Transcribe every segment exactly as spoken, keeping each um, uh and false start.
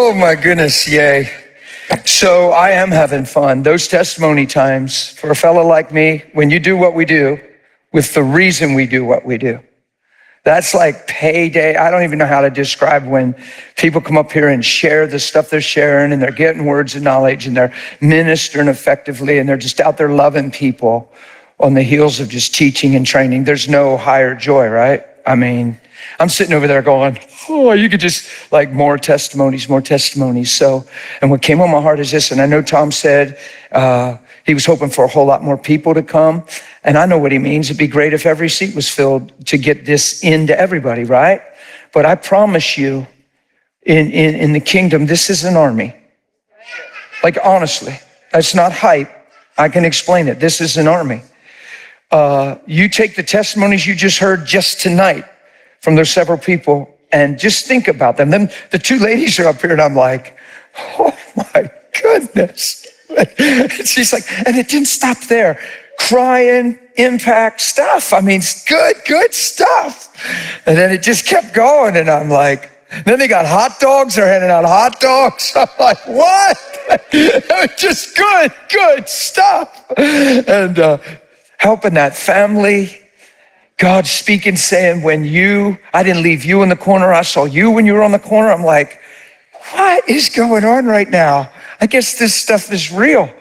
Oh my goodness, yay. So I am having fun. Those testimony times for a fellow like me, when you do what we do with the reason we do what we do, that's like payday. I don't even know how to describe when people come up here and share the stuff they're sharing and they're getting words of knowledge and they're ministering effectively and they're just out there loving people on the heels of just teaching and training. There's no higher joy, right? I mean, I'm sitting over there going, oh, you could just like more testimonies, more testimonies. So, and what came on my heart is this, and I know Tom said uh, he was hoping for a whole lot more people to come. And I know what he means. It'd be great if every seat was filled to get this into everybody, right? But I promise you, in, in, in the kingdom, this is an army. Like, honestly, that's not hype. I can explain it. This is an army. Uh, you take the testimonies you just heard just tonight from those several people and just think about them. Then the two ladies are up here and I'm like, oh my goodness. She's like, and it didn't stop there. Crying, impact stuff. I mean, good, good stuff. And then it just kept going and I'm like, then they got hot dogs. They're handing out hot dogs. I'm like, what? Just good, good stuff. And uh, helping that family. God speaking, saying, when you, I didn't leave you in the corner. I saw you when you were on the corner. I'm like, what is going on right now? I guess this stuff is real.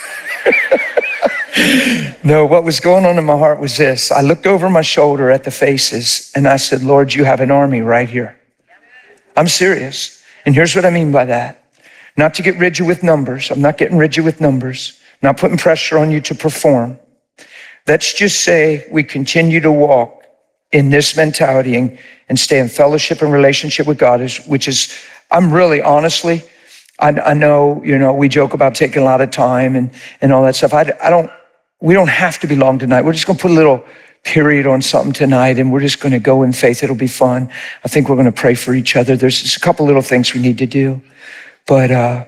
No, what was going on in my heart was this. I looked over my shoulder at the faces and I said, Lord, you have an army right here. I'm serious. And here's what I mean by that. Not to get rigid with numbers. I'm not getting rigid with numbers. I'm not putting pressure on you to perform. Let's just say we continue to walk in this mentality and, and stay in fellowship and relationship with God, is, which is, I'm really honestly, I, I know, you know, we joke about taking a lot of time and, and all that stuff. I, I don't, we don't have to be long tonight. We're just going to put a little period on something tonight and we're just going to go in faith. It'll be fun. I think we're going to pray for each other. There's just a couple little things we need to do. But, uh,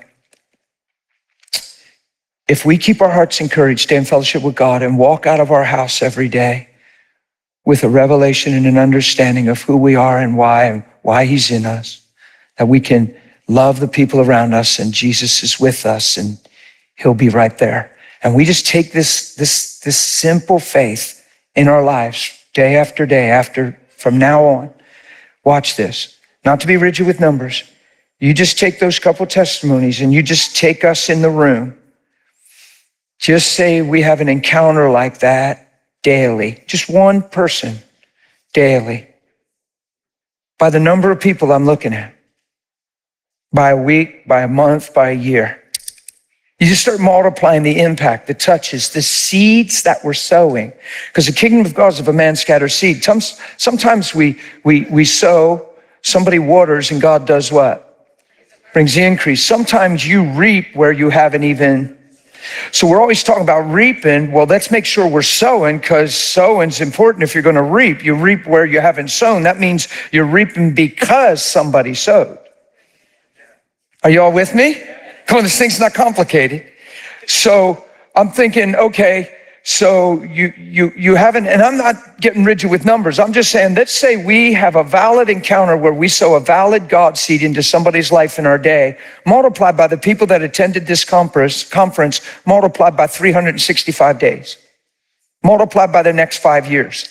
if we keep our hearts encouraged, stay in fellowship with God, and walk out of our house every day with a revelation and an understanding of who we are and why, and why he's in us, that we can love the people around us and Jesus is with us and he'll be right there. And we just take this, this, this simple faith in our lives day after day after, from now on. Watch this, not to be rigid with numbers. You just take those couple testimonies and you just take us in the room. Just say we have an encounter like that daily. Just one person daily. By the number of people I'm looking at. By a week, by a month, by a year. You just start multiplying the impact, the touches, the seeds that we're sowing. Because the kingdom of God is of a man scatters seed. Sometimes we, we, we sow, somebody waters, and God does what? Brings the increase. Sometimes you reap where you haven't even. So we're always talking about reaping. Well, let's make sure we're sowing, because sowing's important. If you're going to reap, you reap where you haven't sown. That means you're reaping because somebody sowed. Are you all with me? Come on, this thing's not complicated. So I'm thinking, okay, so you you you haven't, and I'm not getting rigid with numbers. I'm just saying, let's say we have a valid encounter where we sow a valid God seed into somebody's life in our day, multiplied by the people that attended this conference, conference multiplied by three hundred sixty-five days, multiplied by the next five years,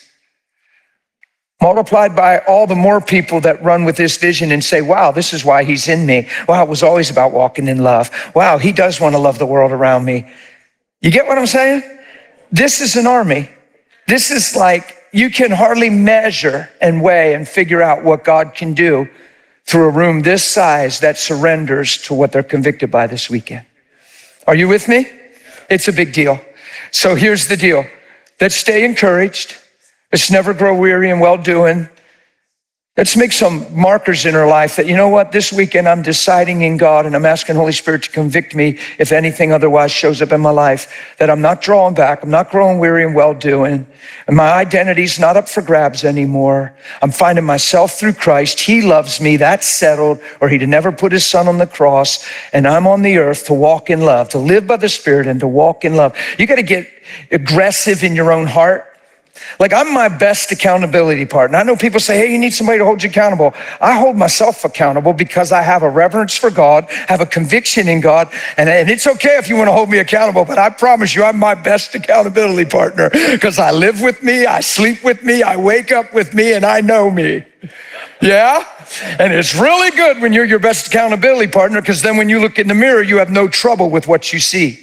multiplied by all the more people that run with this vision and say, wow, this is why he's in me. Wow, it was always about walking in love. Wow, he does want to love the world around me. You get what I'm saying? This is an army. This is like, you can hardly measure and weigh and figure out what God can do through a room this size that surrenders to what they're convicted by this weekend. Are you with me? It's a big deal. So here's the deal. Let's stay encouraged. Let's never grow weary in well-doing. Let's make some markers in our life that, you know what, this weekend I'm deciding in God and I'm asking Holy Spirit to convict me if anything otherwise shows up in my life, that I'm not drawing back, I'm not growing weary in well-doing, and my identity's not up for grabs anymore. I'm finding myself through Christ. He loves me, that's settled, or he'd never put his son on the cross, and I'm on the earth to walk in love, to live by the Spirit and to walk in love. You got to get aggressive in your own heart. Like, I'm my best accountability partner. I know people say, hey, you need somebody to hold you accountable. I hold myself accountable because I have a reverence for God, have a conviction in God, and, and it's okay if you want to hold me accountable, but I promise you I'm my best accountability partner because I live with me, I sleep with me, I wake up with me, and I know me. Yeah? And it's really good when you're your best accountability partner because then when you look in the mirror, you have no trouble with what you see.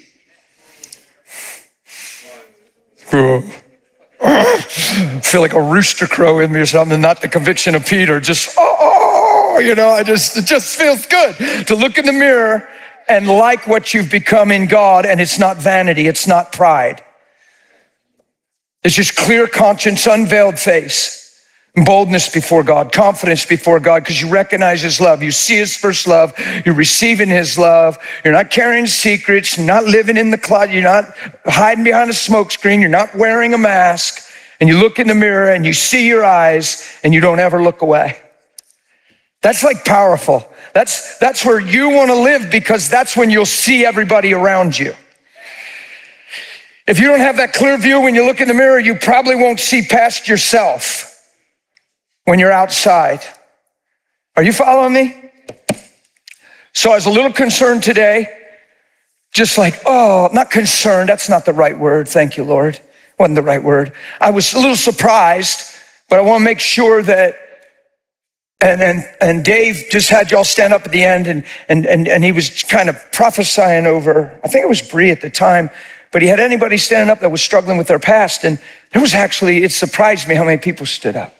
I feel like a rooster crow in me or something, not the conviction of Peter, just, oh, you know, I just, it just feels good to look in the mirror and like what you've become in God, and it's not vanity, it's not pride. It's just clear conscience, unveiled face, boldness before God, confidence before God, because you recognize his love. You see his first love, you're receiving his love, you're not carrying secrets, you're not living in the closet, you're not hiding behind a smoke screen, you're not wearing a mask, and you look in the mirror and you see your eyes and you don't ever look away. That's like powerful. That's, that's where you want to live because that's when you'll see everybody around you. If you don't have that clear view when you look in the mirror, you probably won't see past yourself when you're outside. Are you following me? So I was a little concerned today, just like, oh, not concerned, that's not the right word, thank you, Lord. Wasn't the right word. I was a little surprised, but I want to make sure that, and and, and Dave just had y'all stand up at the end, and, and, and, and he was kind of prophesying over, I think it was Bree at the time, but he had anybody standing up that was struggling with their past, and there was actually, it surprised me how many people stood up.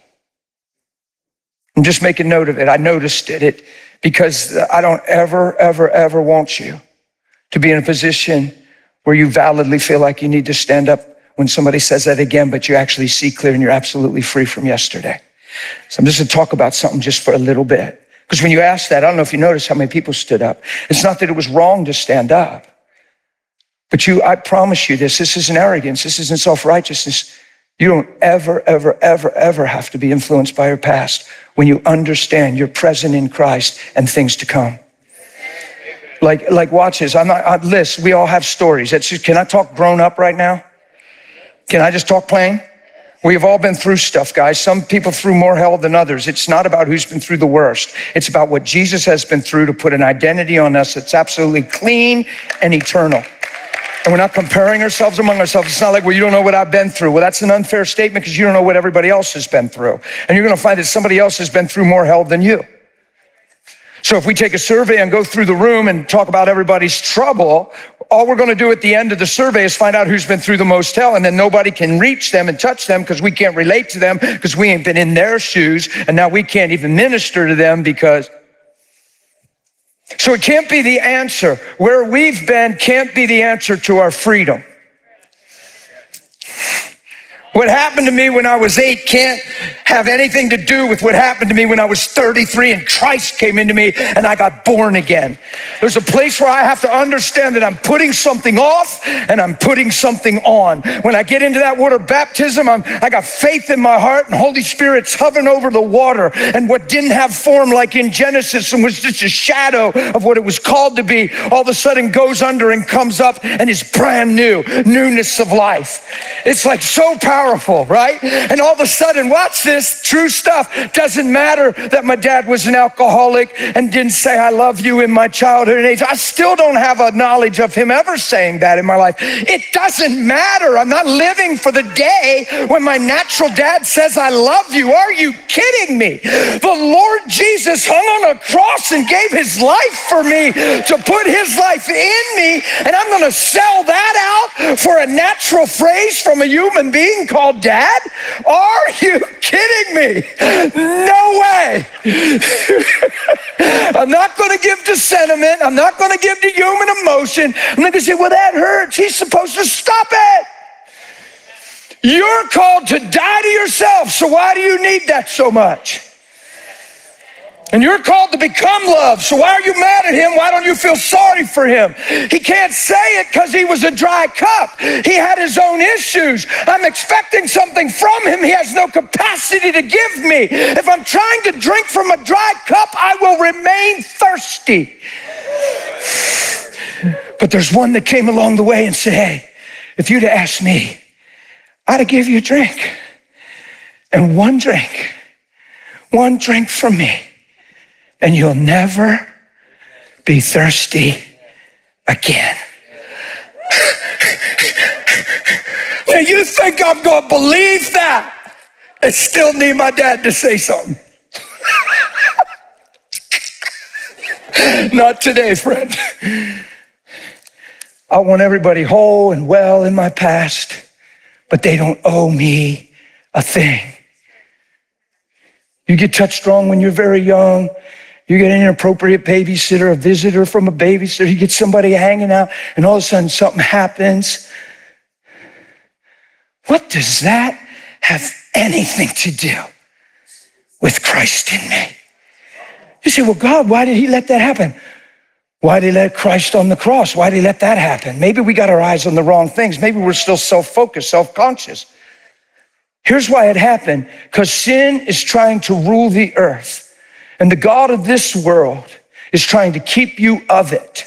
I'm just making note of it. I noticed it, it because I don't ever, ever, ever want you to be in a position where you validly feel like you need to stand up when somebody says that again, but you actually see clear and you're absolutely free from yesterday. So I'm just going to talk about something just for a little bit. Because when you ask that, I don't know if you noticed how many people stood up. It's not that it was wrong to stand up. But you, I promise you this, this isn't arrogance, this isn't self-righteousness. You don't ever, ever, ever, ever have to be influenced by your past when you understand you're present in Christ and things to come. Like, like watch this, I'm not, I, listen, we all have stories. That's just, can I talk grown up right now? Can I just talk plain? We've all been through stuff, guys. Some people through more hell than others. It's not about who's been through the worst. It's about what Jesus has been through to put an identity on us that's absolutely clean and eternal. And we're not comparing ourselves among ourselves. It's not like, well, you don't know what I've been through. Well, that's an unfair statement because you don't know what everybody else has been through. And you're going to find that somebody else has been through more hell than you. So if we take a survey and go through the room and talk about everybody's trouble, all we're going to do at the end of the survey is find out who's been through the most hell, and then nobody can reach them and touch them because we can't relate to them because we ain't been in their shoes, and now we can't even minister to them because... So it can't be the answer. Where we've been can't be the answer to our freedom. What happened to me when I was eight can't have anything to do with what happened to me when I was thirty-three and Christ came into me and I got born again. There's a place where I have to understand that I'm putting something off and I'm putting something on. When I get into that water baptism, I'm, I got faith in my heart and Holy Spirit's hovering over the water, and what didn't have form like in Genesis and was just a shadow of what it was called to be, all of a sudden goes under and comes up and is brand new, newness of life. It's like so powerful. Powerful, right? And all of a sudden, watch this, true stuff. Doesn't matter that my dad was an alcoholic and didn't say I love you in my childhood age. I still don't have a knowledge of him ever saying that in my life. It doesn't matter. I'm not living for the day when my natural dad says I love you. Are you kidding me? The Lord Jesus hung on a cross and gave his life for me to put his life in me, and I'm going to sell that out for a natural phrase from a human being called dad? Are you kidding me? No way. I'm not going to give to sentiment. I'm not going to give to human emotion. I'm going to say, well, that hurts. He's supposed to stop it. You're called to die to yourself, so why do you need that so much? And you're called to become love, so why are you mad at him? Why don't you feel sorry for him? He can't say it because he was a dry cup. He had his own issues. I'm expecting something from him he has no capacity to give me. If I'm trying to drink from a dry cup, I will remain thirsty. But there's one that came along the way and said, hey, if you'd have asked me, I'd have give you a drink. And one drink, one drink from me, and you'll never be thirsty again. Now you think I'm going to believe that and still need my dad to say something? Not today, friend. I want everybody whole and well in my past, but they don't owe me a thing. You get touched wrong when you're very young. You get an inappropriate babysitter, a visitor from a babysitter. You get somebody hanging out, and all of a sudden something happens. What does that have anything to do with Christ in me? You say, well, God, why did he let that happen? Why did he let Christ on the cross? Why did he let that happen? Maybe we got our eyes on the wrong things. Maybe we're still self-focused, self-conscious. Here's why it happened. Because sin is trying to rule the earth. And the God of this world is trying to keep you of it.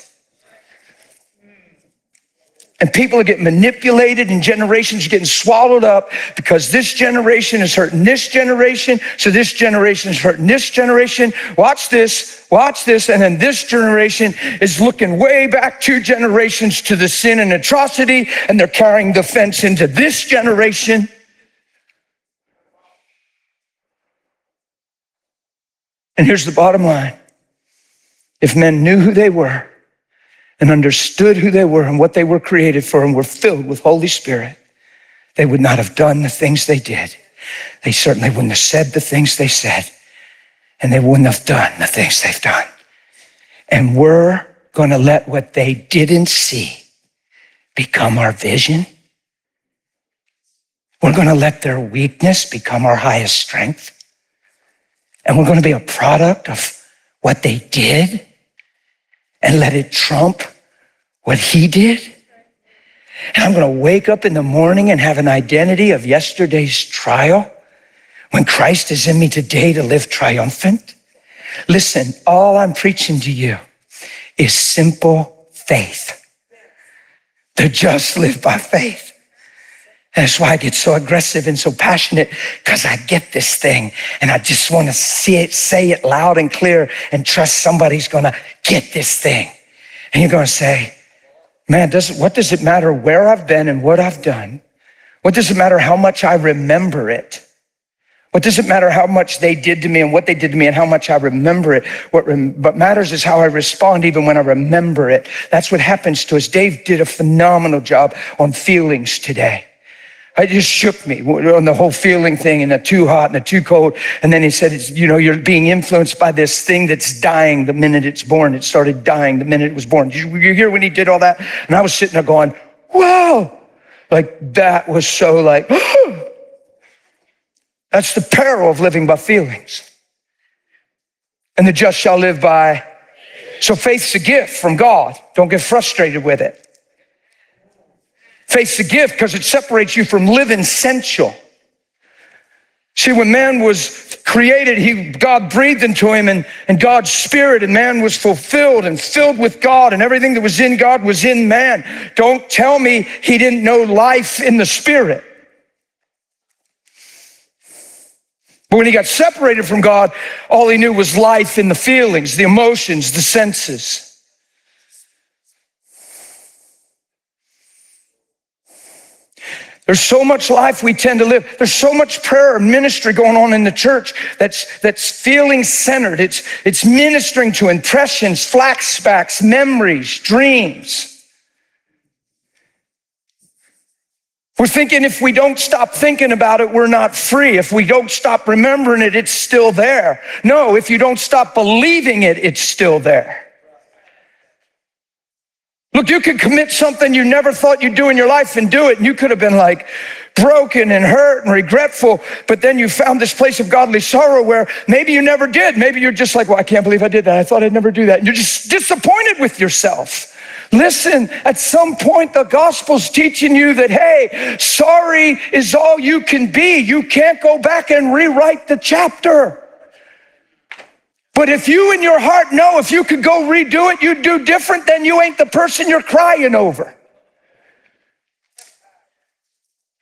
And people are getting manipulated, and generations are getting swallowed up because this generation is hurting this generation, so this generation is hurting this generation. Watch this, watch this, and then this generation is looking way back two generations to the sin and atrocity, and they're carrying the fence into this generation. And here's the bottom line. If men knew who they were, and understood who they were and what they were created for and were filled with Holy Spirit, they would not have done the things they did. They certainly wouldn't have said the things they said, and they wouldn't have done the things they've done. And we're going to let what they didn't see become our vision. We're going to let their weakness become our highest strength. And we're going to be a product of what they did and let it trump what he did. And I'm going to wake up in the morning and have an identity of yesterday's trial when Christ is in me today to live triumphant. Listen, all I'm preaching to you is simple faith. To just live by faith. And that's why I get so aggressive and so passionate, because I get this thing and I just want to see it, say it loud and clear, and trust somebody's going to get this thing. And you're going to say, man, does it, what does it matter where I've been and what I've done? What does it matter how much I remember it? What does it matter how much they did to me and what they did to me and how much I remember it? What, rem- what matters is how I respond even when I remember it. That's what happens to us. Dave did a phenomenal job on feelings today. It just shook me on the whole feeling thing and the too hot and the too cold. And then he said, it's, you know, you're being influenced by this thing that's dying the minute it's born. It started dying the minute it was born. Did you, you hear when he did all that? And I was sitting there going, wow. Like that was so like, oh. That's the peril of living by feelings. And the just shall live by. So faith's a gift from God. Don't get frustrated with it. Faith's a gift because it separates you from living sensual. See, when man was created, he God breathed into him and, and God's spirit, and man was fulfilled and filled with God, and everything that was in God was in man. Don't tell me he didn't know life in the spirit. But when he got separated from God, all he knew was life in the feelings, the emotions, the senses. There's so much life we tend to live. There's so much prayer and ministry going on in the church that's that's feeling centered. It's it's ministering to impressions, flashbacks, memories, dreams. We're thinking if we don't stop thinking about it, we're not free. If we don't stop remembering it, it's still there. No, if you don't stop believing it, it's still there. Look, you could commit something you never thought you'd do in your life and do it, and you could have been like broken and hurt and regretful, but then you found this place of godly sorrow where maybe you never did. Maybe you're just like, well, I can't believe I did that. I thought I'd never do that. And you're just disappointed with yourself. Listen, at some point, the gospel's teaching you that, hey, sorry is all you can be. You can't go back and rewrite the chapter. But if you in your heart know if you could go redo it, you'd do different, then you ain't the person you're crying over.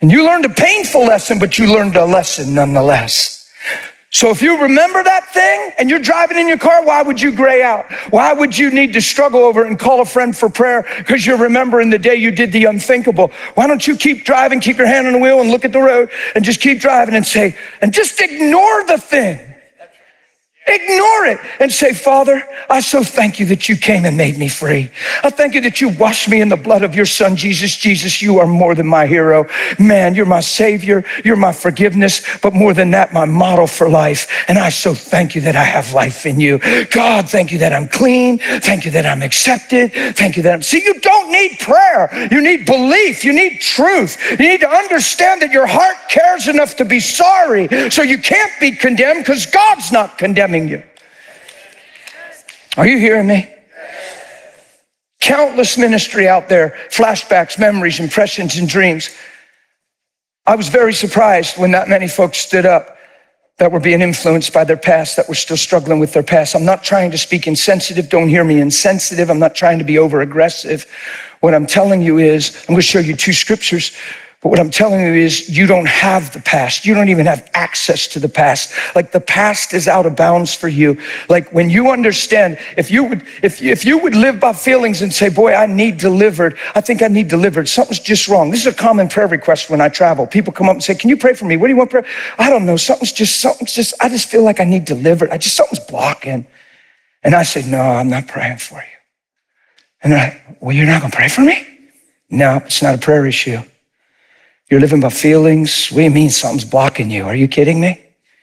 And you learned a painful lesson, but you learned a lesson nonetheless. So if you remember that thing and you're driving in your car, why would you gray out? Why would you need to struggle over it and call a friend for prayer? Because you're remembering the day you did the unthinkable. Why don't you keep driving, keep your hand on the wheel and look at the road and just keep driving and say, and just ignore the thing. Ignore it and say, Father, I so thank you that you came and made me free. I thank you that you washed me in the blood of your son, Jesus. Jesus, you are more than my hero. Man, you're my savior. You're my forgiveness. But more than that, my model for life. And I so thank you that I have life in you. God, thank you that I'm clean. Thank you that I'm accepted. Thank you that I'm... See, you don't need prayer. You need belief. You need truth. You need to understand that your heart cares enough to be sorry. So you can't be condemned because God's not condemning you. Are you hearing me? Countless ministry out there, flashbacks, memories, impressions, and dreams. I was very surprised when that many folks stood up that were being influenced by their past, that were still struggling with their past. I'm not trying to speak insensitive. Don't hear me insensitive. I'm not trying to be over aggressive. What I'm telling you is, I'm going to show you two scriptures. But what I'm telling you is you don't have the past. You don't even have access to the past. Like the past is out of bounds for you. Like when you understand, if you would, if, if you would live by feelings and say, boy, I need delivered. I think I need delivered. Something's just wrong. This is a common prayer request when I travel. People come up and say, can you pray for me? What do you want prayer? I don't know. Something's just, something's just, I just feel like I need delivered. I just, something's blocking. And I say, no, I'm not praying for you. And they're like, well, you're not going to pray for me? No, it's not a prayer issue. You're living by feelings. What do you mean something's blocking you? Are you kidding me?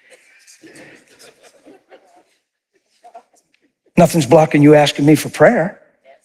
Nothing's blocking you asking me for prayer.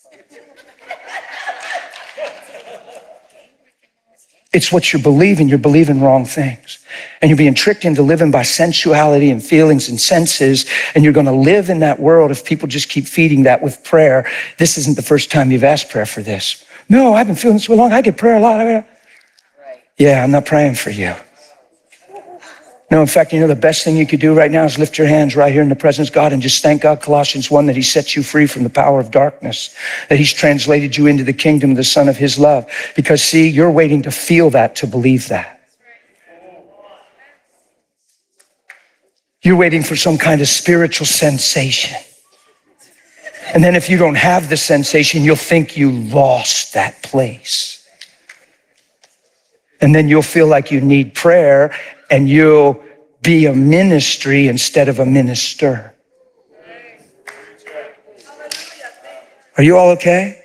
It's what you're believing. You're believing wrong things. And you're being tricked into living by sensuality and feelings and senses. And you're going to live in that world if people just keep feeding that with prayer. This isn't the first time you've asked prayer for this. No, I've been feeling so long. I get prayer a lot. Yeah, I'm not praying for you. No, in fact, you know, the best thing you could do right now is lift your hands right here in the presence of God and just thank God, Colossians one, that he sets you free from the power of darkness, that he's translated you into the kingdom of the Son of his love. Because see, you're waiting to feel that to believe that. You're waiting for some kind of spiritual sensation. And then if you don't have the sensation, you'll think you lost that place. And then you'll feel like you need prayer and you'll be a ministry instead of a minister. Are you all okay?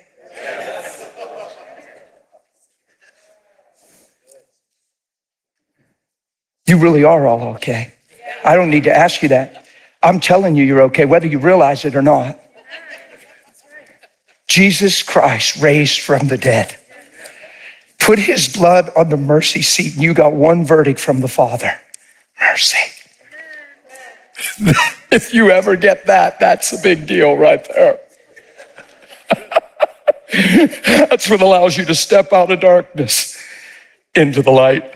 You really are all okay. I don't need to ask you that. I'm telling you you're okay, whether you realize it or not. Jesus Christ raised from the dead. Put his blood on the mercy seat, and you got one verdict from the Father: mercy. If you ever get that, that's a big deal right there. That's what allows you to step out of darkness into the light.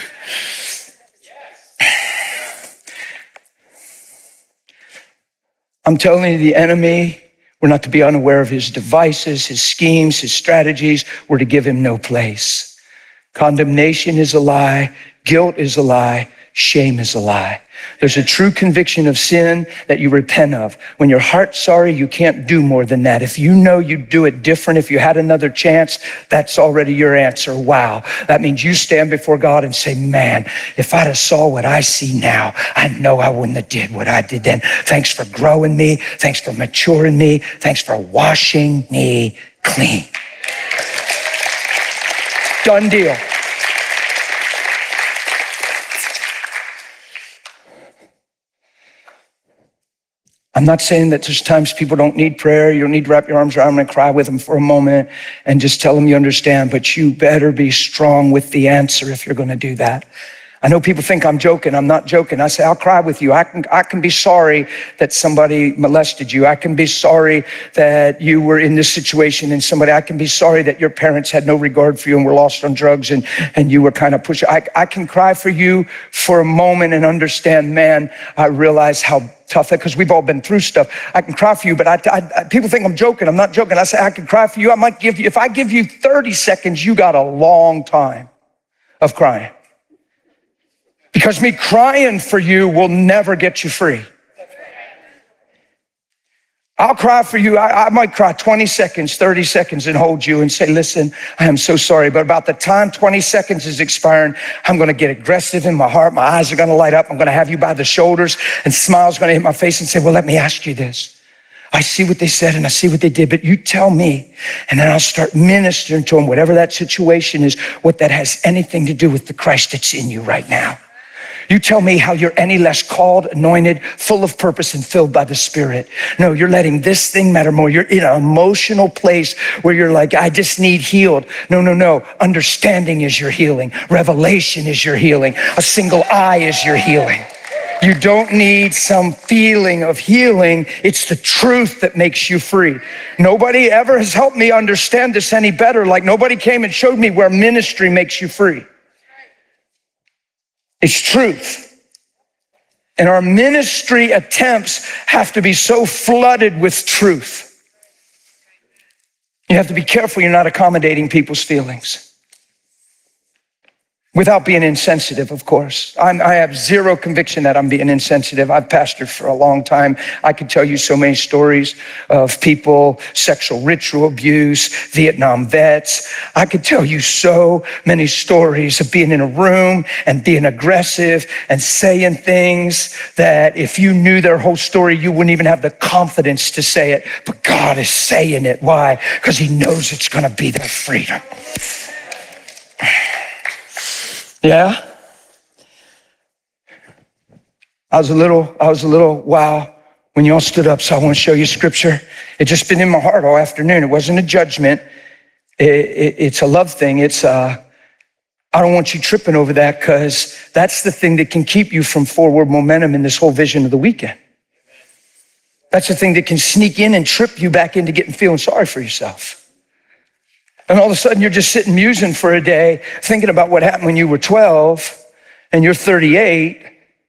I'm telling you, the enemy, we're not to be unaware of his devices, his schemes, his strategies. We're to give him no place. Condemnation is a lie. Guilt is a lie. Shame is a lie. There's a true conviction of sin that you repent of. When your heart's sorry, you can't do more than that. If you know you'd do it different, if you had another chance, that's already your answer. Wow. That means you stand before God and say, man, if I'd have saw what I see now, I know I wouldn't have did what I did then. Thanks for growing me. Thanks for maturing me. Thanks for washing me clean. Done deal. I'm not saying that there's times people don't need prayer. You don't need to wrap your arms around them and cry with them for a moment and just tell them you understand, but you better be strong with the answer if you're going to do that. I know people think I'm joking. I'm not joking. I say, I'll cry with you. I can, I can be sorry that somebody molested you. I can be sorry that you were in this situation and somebody, I can be sorry that your parents had no regard for you and were lost on drugs and, and you were kind of pushed. I, I can cry for you for a moment and understand, man, I realize how tough that, because we've all been through stuff. I can cry for you, but I, I, people think I'm joking. I'm not joking. I say, I can cry for you. I might give you, if I give you thirty seconds, you got a long time. of crying. Because me crying for you will never get you free. I'll cry for you. I, I might cry twenty seconds, thirty seconds and hold you and say, listen, I am so sorry. But about the time twenty seconds is expiring, I'm going to get aggressive in my heart. My eyes are going to light up. I'm going to have you by the shoulders and smiles going to hit my face and say, well, let me ask you this. I see what they said and I see what they did, but you tell me. And then I'll start ministering to them, whatever that situation is, what that has anything to do with the Christ that's in you right now. You tell me how you're any less called, anointed, full of purpose, and filled by the Spirit. No, you're letting this thing matter more. You're in an emotional place where you're like, I just need healed. No, no, no. Understanding is your healing. Revelation is your healing. A single eye is your healing. You don't need some feeling of healing. It's the truth that makes you free. Nobody ever has helped me understand this any better. Like nobody came and showed me where ministry makes you free. It's truth. And our ministry attempts have to be so flooded with truth. You have to be careful you're not accommodating people's feelings. Without being insensitive, of course. I'm, I have zero conviction that I'm being insensitive. I've pastored for a long time. I could tell you so many stories of people, sexual ritual abuse, Vietnam vets. I could tell you so many stories of being in a room and being aggressive and saying things that if you knew their whole story, you wouldn't even have the confidence to say it. But God is saying it. Why? Because he knows it's going to be their freedom. Yeah. I was a little, I was a little, wow, when y'all stood up. So I want to show you scripture. It just been in my heart all afternoon. It wasn't a judgment. It, it, it's a love thing. It's, uh, I don't want you tripping over that because that's the thing that can keep you from forward momentum in this whole vision of the weekend. That's the thing that can sneak in and trip you back into getting feeling sorry for yourself. And all of a sudden you're just sitting musing for a day, thinking about what happened when you were twelve and you're thirty-eight.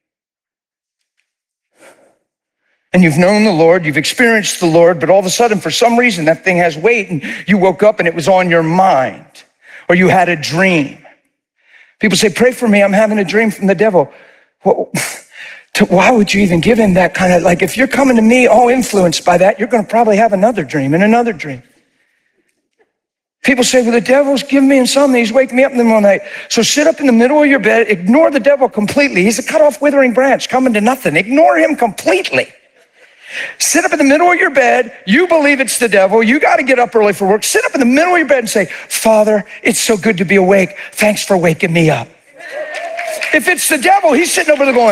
And you've known the Lord, you've experienced the Lord, but all of a sudden for some reason that thing has weight and you woke up and it was on your mind or you had a dream. People say, pray for me, I'm having a dream from the devil. Well, to, why would you even give him that kind of, like if you're coming to me all influenced by that, you're going to probably have another dream and another dream. People say, well, the devil's giving me insomnia. He's waking me up in the middle of the night. So sit up in the middle of your bed. Ignore the devil completely. He's a cut off withering branch coming to nothing. Ignore him completely. Sit up in the middle of your bed. You believe it's the devil. You got to get up early for work. Sit up in the middle of your bed and say, Father, it's so good to be awake. Thanks for waking me up. If it's the devil, he's sitting over there going,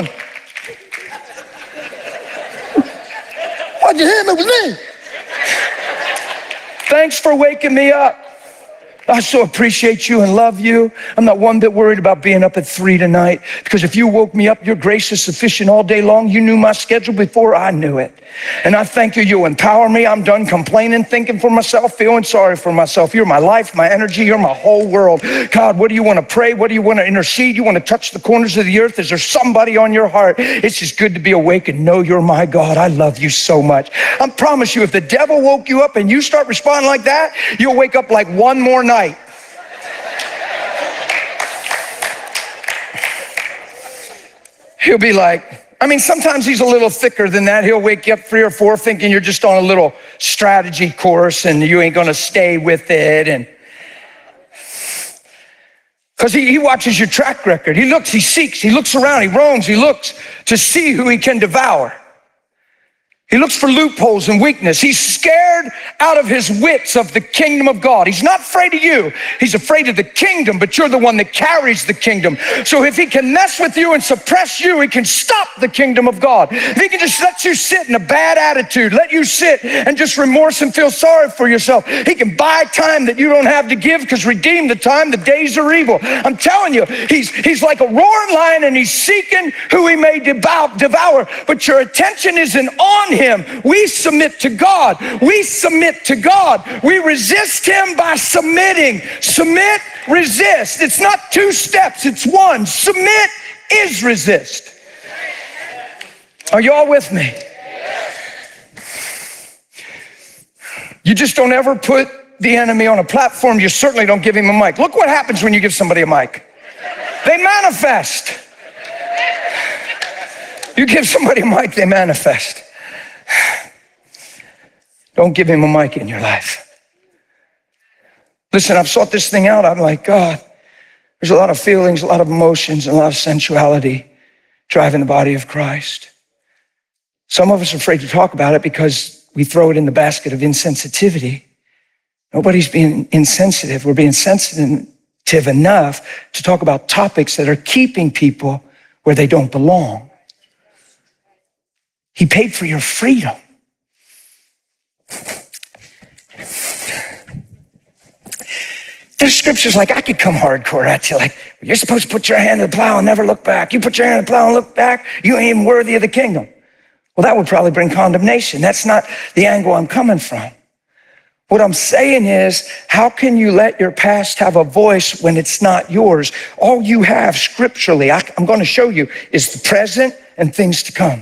why'd you hand over me? Thanks for waking me up. I so appreciate you and love you. I'm not one bit worried about being up at three tonight because if you woke me up, your grace is sufficient all day long. You knew my schedule before I knew it. And I thank you. You empower me. I'm done complaining, thinking for myself, feeling sorry for myself. You're my life, my energy. You're my whole world. God, what do you want to pray? What do you want to intercede? You want to touch the corners of the earth? Is there somebody on your heart? It's just good to be awake and know you're my God. I love you so much. I promise you, if the devil woke you up and you start responding like that, you'll wake up like one more night. He'll be like, I mean, sometimes he's a little thicker than that. He'll wake you up three or four thinking you're just on a little strategy course and you ain't gonna stay with it. And because he, he watches your track record. He looks, he seeks, he looks around, he roams, he looks to see who he can devour. He looks for loopholes and weakness. He's scared out of his wits of the kingdom of God. He's not afraid of you. He's afraid of the kingdom, but you're the one that carries the kingdom. So if he can mess with you and suppress you, he can stop the kingdom of God. If he can just let you sit in a bad attitude, let you sit and just remorse and feel sorry for yourself, he can buy time that you don't have to give because redeem the time, the days are evil. I'm telling you, he's, he's like a roaring lion and he's seeking who he may devour, but your attention isn't on him. We submit to God. We submit to God. We resist him by submitting. Submit, resist. It's not two steps, it's one. Submit is resist. Are you all with me? You just don't ever put the enemy on a platform. You certainly don't give him a mic. Look what happens when you give somebody a mic. They manifest. You give somebody a mic, they manifest. Don't give him a mic in your life. Listen, I've sought this thing out. I'm like, God, there's a lot of feelings, a lot of emotions, and a lot of sensuality driving the body of Christ. Some of us are afraid to talk about it because we throw it in the basket of insensitivity. Nobody's being insensitive. We're being sensitive enough to talk about topics that are keeping people where they don't belong. He paid for your freedom. There's scriptures like, I could come hardcore at you, like, you're supposed to put your hand to the plow and never look back. You put your hand to the plow and look back, you ain't even worthy of the kingdom. Well, that would probably bring condemnation. That's not the angle I'm coming from. What I'm saying is, how can you let your past have a voice when it's not yours? All you have scripturally, I, I'm going to show you, is the present and things to come.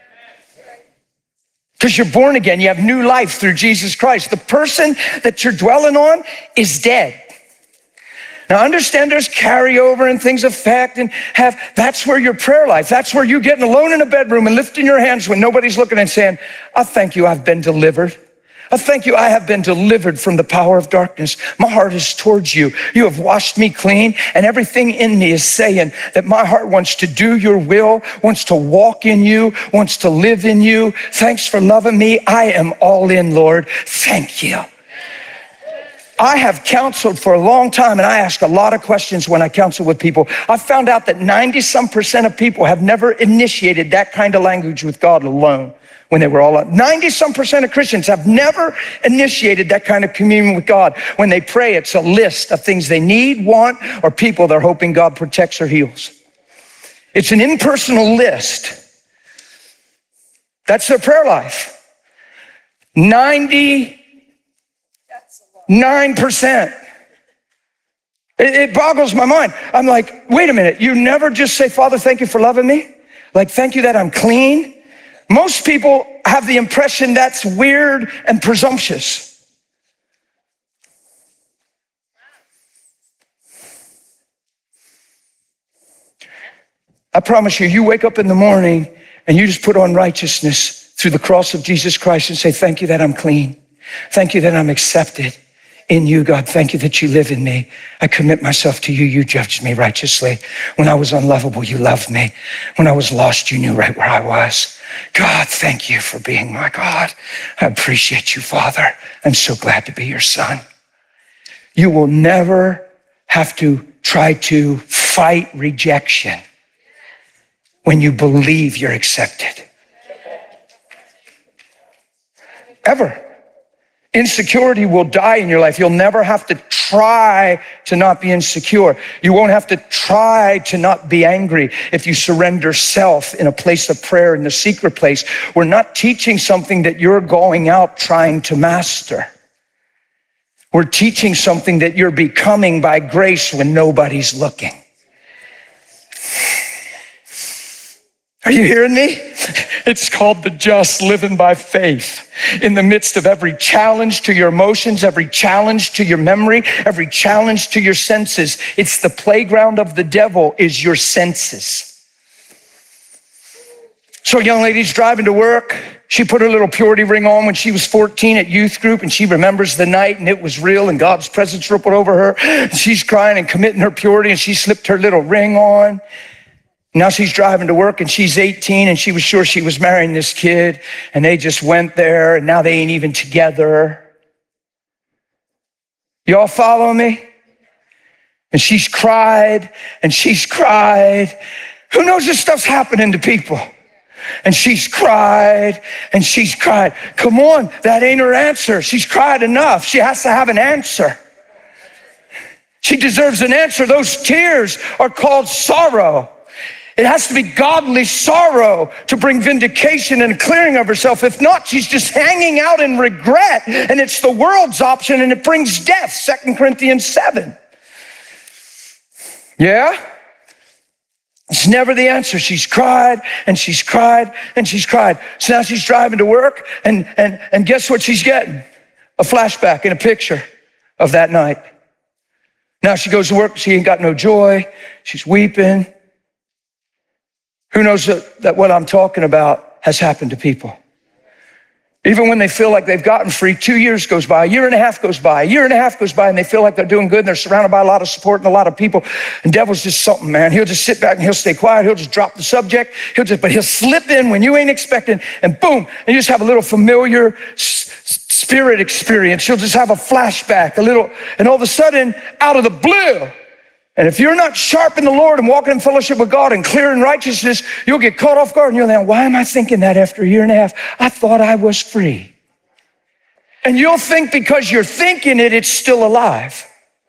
Because you're born again, you have new life through Jesus Christ. The person that you're dwelling on is dead. Now understand there's carryover and things affect and have, that's where your prayer life, that's where you getting alone in a bedroom and lifting your hands when nobody's looking and saying, I thank you, I've been delivered. I thank you, I have been delivered from the power of darkness. My heart is towards you. You have washed me clean, and everything in me is saying that my heart wants to do your will, wants to walk in you, wants to live in you. Thanks for loving me. I am all in, Lord. Thank you. I have counseled for a long time, and I ask a lot of questions when I counsel with people. I found out that ninety some percent of people have never initiated that kind of language with God alone when they were all up. ninety some percent of Christians have never initiated that kind of communion with God. When they pray, it's a list of things they need, want, or people they're hoping God protects or heals. It's an impersonal list. That's their prayer life. ninety Nine percent. It, it boggles my mind. I'm like, wait a minute. You never just say, Father, thank you for loving me. Like, thank you that I'm clean. Most people have the impression that's weird and presumptuous. I promise you, you wake up in the morning and you just put on righteousness through the cross of Jesus Christ and say, thank you that I'm clean. Thank you that I'm accepted in you, God. Thank you that you live in me. I commit myself to you. You judged me righteously. When I was unlovable, you loved me. When I was lost, you knew right where I was. God, thank you for being my God. I appreciate you, Father. I'm so glad to be your son. You will never have to try to fight rejection when you believe you're accepted. Ever. Insecurity will die in your life. You'll never have to try to not be insecure. You won't have to try to not be angry if you surrender self in a place of prayer in the secret place. We're not teaching something that you're going out trying to master. We're teaching something that you're becoming by grace when nobody's looking. Are you hearing me? It's called the just living by faith. In the midst of every challenge to your emotions, every challenge to your memory, every challenge to your senses, it's the playground of the devil is your senses. So a young lady's driving to work. She put her little purity ring on when she was fourteen at youth group, and she remembers the night, and it was real, and God's presence rippled over her. And she's crying and committing her purity, and she slipped her little ring on. Now she's driving to work and she's eighteen and she was sure she was marrying this kid and they just went there and now they ain't even together. Y'all follow me? And she's cried and she's cried. Who knows this stuff's happening to people? And she's cried and she's cried. Come on, that ain't her answer. She's cried enough. She has to have an answer. She deserves an answer. Those tears are called sorrow. It has to be godly sorrow to bring vindication and clearing of herself. If not, she's just hanging out in regret, and it's the world's option, and it brings death, Second Corinthians seven. Yeah? It's never the answer. She's cried, and she's cried, and she's cried. So now she's driving to work, and, and, and guess what she's getting? A flashback and a picture of that night. Now she goes to work, she ain't got no joy. She's weeping. Who knows that, that what I'm talking about has happened to people? Even when they feel like they've gotten free, two years goes by, a year and a half goes by, a year and a half goes by, and they feel like they're doing good, and they're surrounded by a lot of support and a lot of people. And devil's just something, man. He'll just sit back and he'll stay quiet. He'll just drop the subject. He'll just, but he'll slip in when you ain't expecting, and boom, and you just have a little familiar s- spirit experience. You'll just have a flashback, a little, and all of a sudden, out of the blue, and if you're not sharp in the Lord and walking in fellowship with God and clear in righteousness, you'll get caught off guard and you'll think, why am I thinking that after a year and a half? I thought I was free. And you'll think because you're thinking it, it's still alive.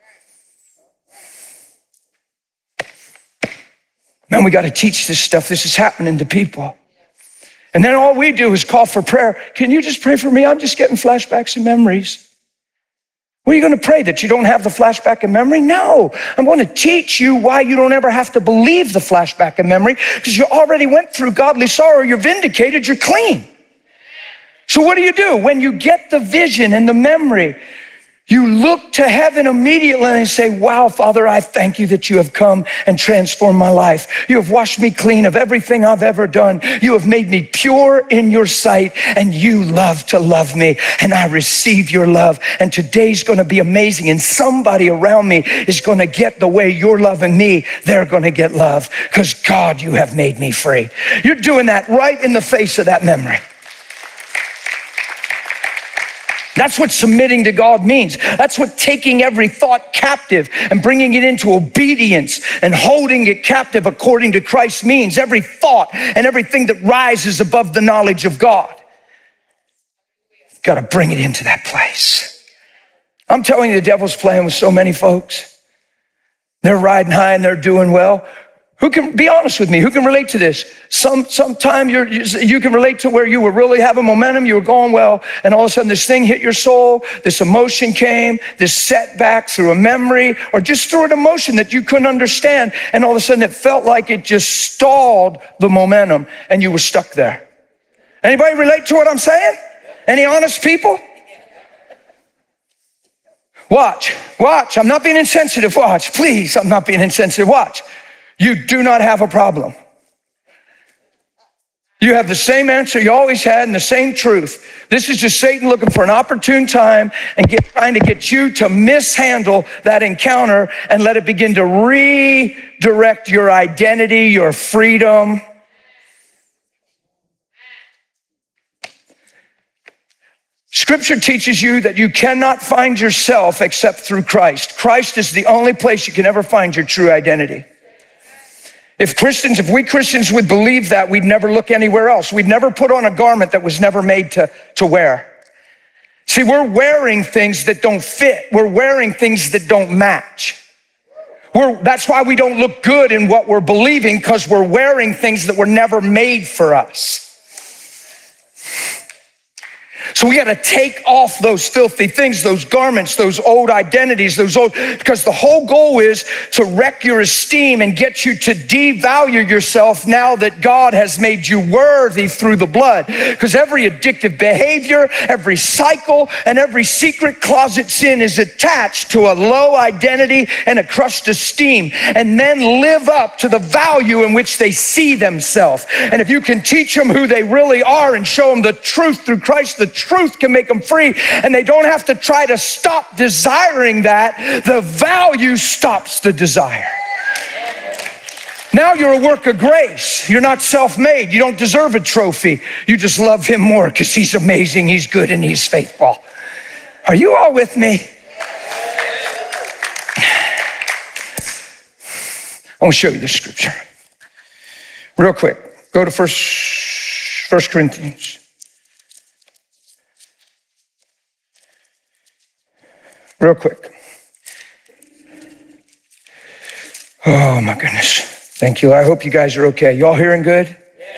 Man, we got to teach this stuff. This is happening to people. And then all we do is call for prayer. Can you just pray for me? I'm just getting flashbacks and memories. What are you going to pray, that you don't have the flashback in memory? No, I'm going to teach you why you don't ever have to believe the flashback in memory, because you already went through godly sorrow. You're vindicated, you're clean. So what do you do? When you get the vision and the memory, you look to heaven immediately and say, wow, Father, I thank you that you have come and transformed my life. You have washed me clean of everything I've ever done. You have made me pure in your sight, and you love to love me, and I receive your love. And today's going to be amazing, and somebody around me is going to get the way you're loving me. They're going to get love, because God, you have made me free. You're doing that right in the face of that memory. That's what submitting to God means. That's what taking every thought captive and bringing it into obedience and holding it captive according to Christ means. Every thought and everything that rises above the knowledge of God. You've got to bring it into that place. I'm telling you, the devil's playing with so many folks. They're riding high and they're doing well. Who can be honest with me? Who can relate to this? Some sometime you're, you can relate to where you were really having momentum, you were going well, and all of a sudden this thing hit your soul, this emotion came, this setback through a memory, or just through an emotion that you couldn't understand, and all of a sudden it felt like it just stalled the momentum, and you were stuck there. Anybody relate to what I'm saying? Any honest people? Watch, watch. I'm not being insensitive. Watch, please. I'm not being insensitive. Watch. You do not have a problem. You have the same answer you always had and the same truth. This is just Satan looking for an opportune time and get, trying to get you to mishandle that encounter and let it begin to redirect your identity, your freedom. Scripture teaches you that you cannot find yourself except through Christ. Christ is the only place you can ever find your true identity. If Christians, if we Christians would believe that, we'd never look anywhere else. We'd never put on a garment that was never made to, to wear. See, we're wearing things that don't fit. We're wearing things that don't match. We're, that's why we don't look good in what we're believing, because we're wearing things that were never made for us. So we got to take off those filthy things, those garments, those old identities, those old, because the whole goal is to wreck your esteem and get you to devalue yourself now that God has made you worthy through the blood. Because every addictive behavior, every cycle, and every secret closet sin is attached to a low identity and a crushed esteem, and then live up to the value in which they see themselves. And if you can teach them who they really are and show them the truth through Christ, the truth can make them free, and they don't have to try to stop desiring that. The value stops the desire. Now you're a work of grace. You're not self-made. You don't deserve a trophy. You just love him more because he's amazing, he's good, and he's faithful. Are you all with me? I want to show you the scripture real quick. Go to first, First Corinthians. Real quick. Oh my goodness. Thank you. I hope you guys are okay. Y'all hearing good?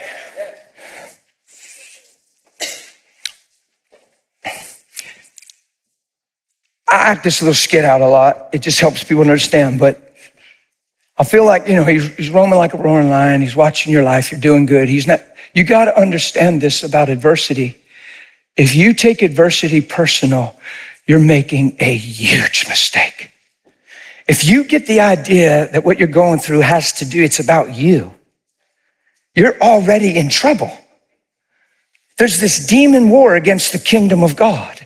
I act this little skit out a lot. It just helps people understand, but I feel like, you know, he's, he's roaming like a roaring lion. He's watching your life. You're doing good. He's not, you got to understand this about adversity. If you take adversity personal, you're making a huge mistake. If you get the idea that what you're going through has to do, it's about you, you're already in trouble. There's this demon war against the kingdom of God.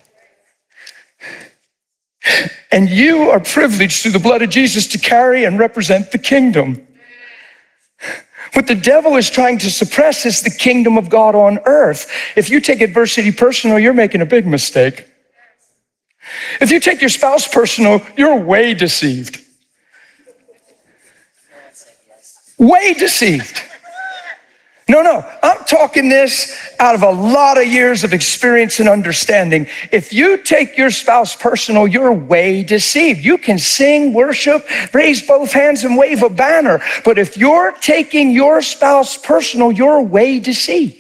And you are privileged through the blood of Jesus to carry and represent the kingdom. What the devil is trying to suppress is the kingdom of God on earth. If you take adversity personal, you're making a big mistake. If you take your spouse personal, you're way deceived. Way deceived. No, no, I'm talking this out of a lot of years of experience and understanding. If you take your spouse personal, you're way deceived. You can sing, worship, raise both hands and wave a banner. But if you're taking your spouse personal, you're way deceived.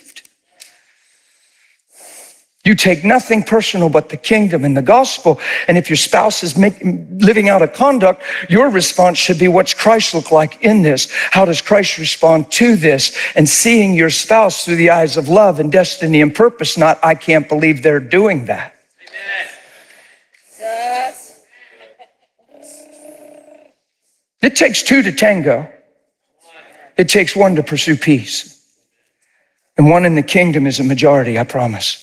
You take nothing personal but the kingdom and the gospel. And if your spouse is making, living out a conduct, your response should be, what's Christ look like in this? How does Christ respond to this? And seeing your spouse through the eyes of love and destiny and purpose, not, I can't believe they're doing that. Amen. Yes. It takes two to tango. It takes one to pursue peace. And one in the kingdom is a majority, I promise.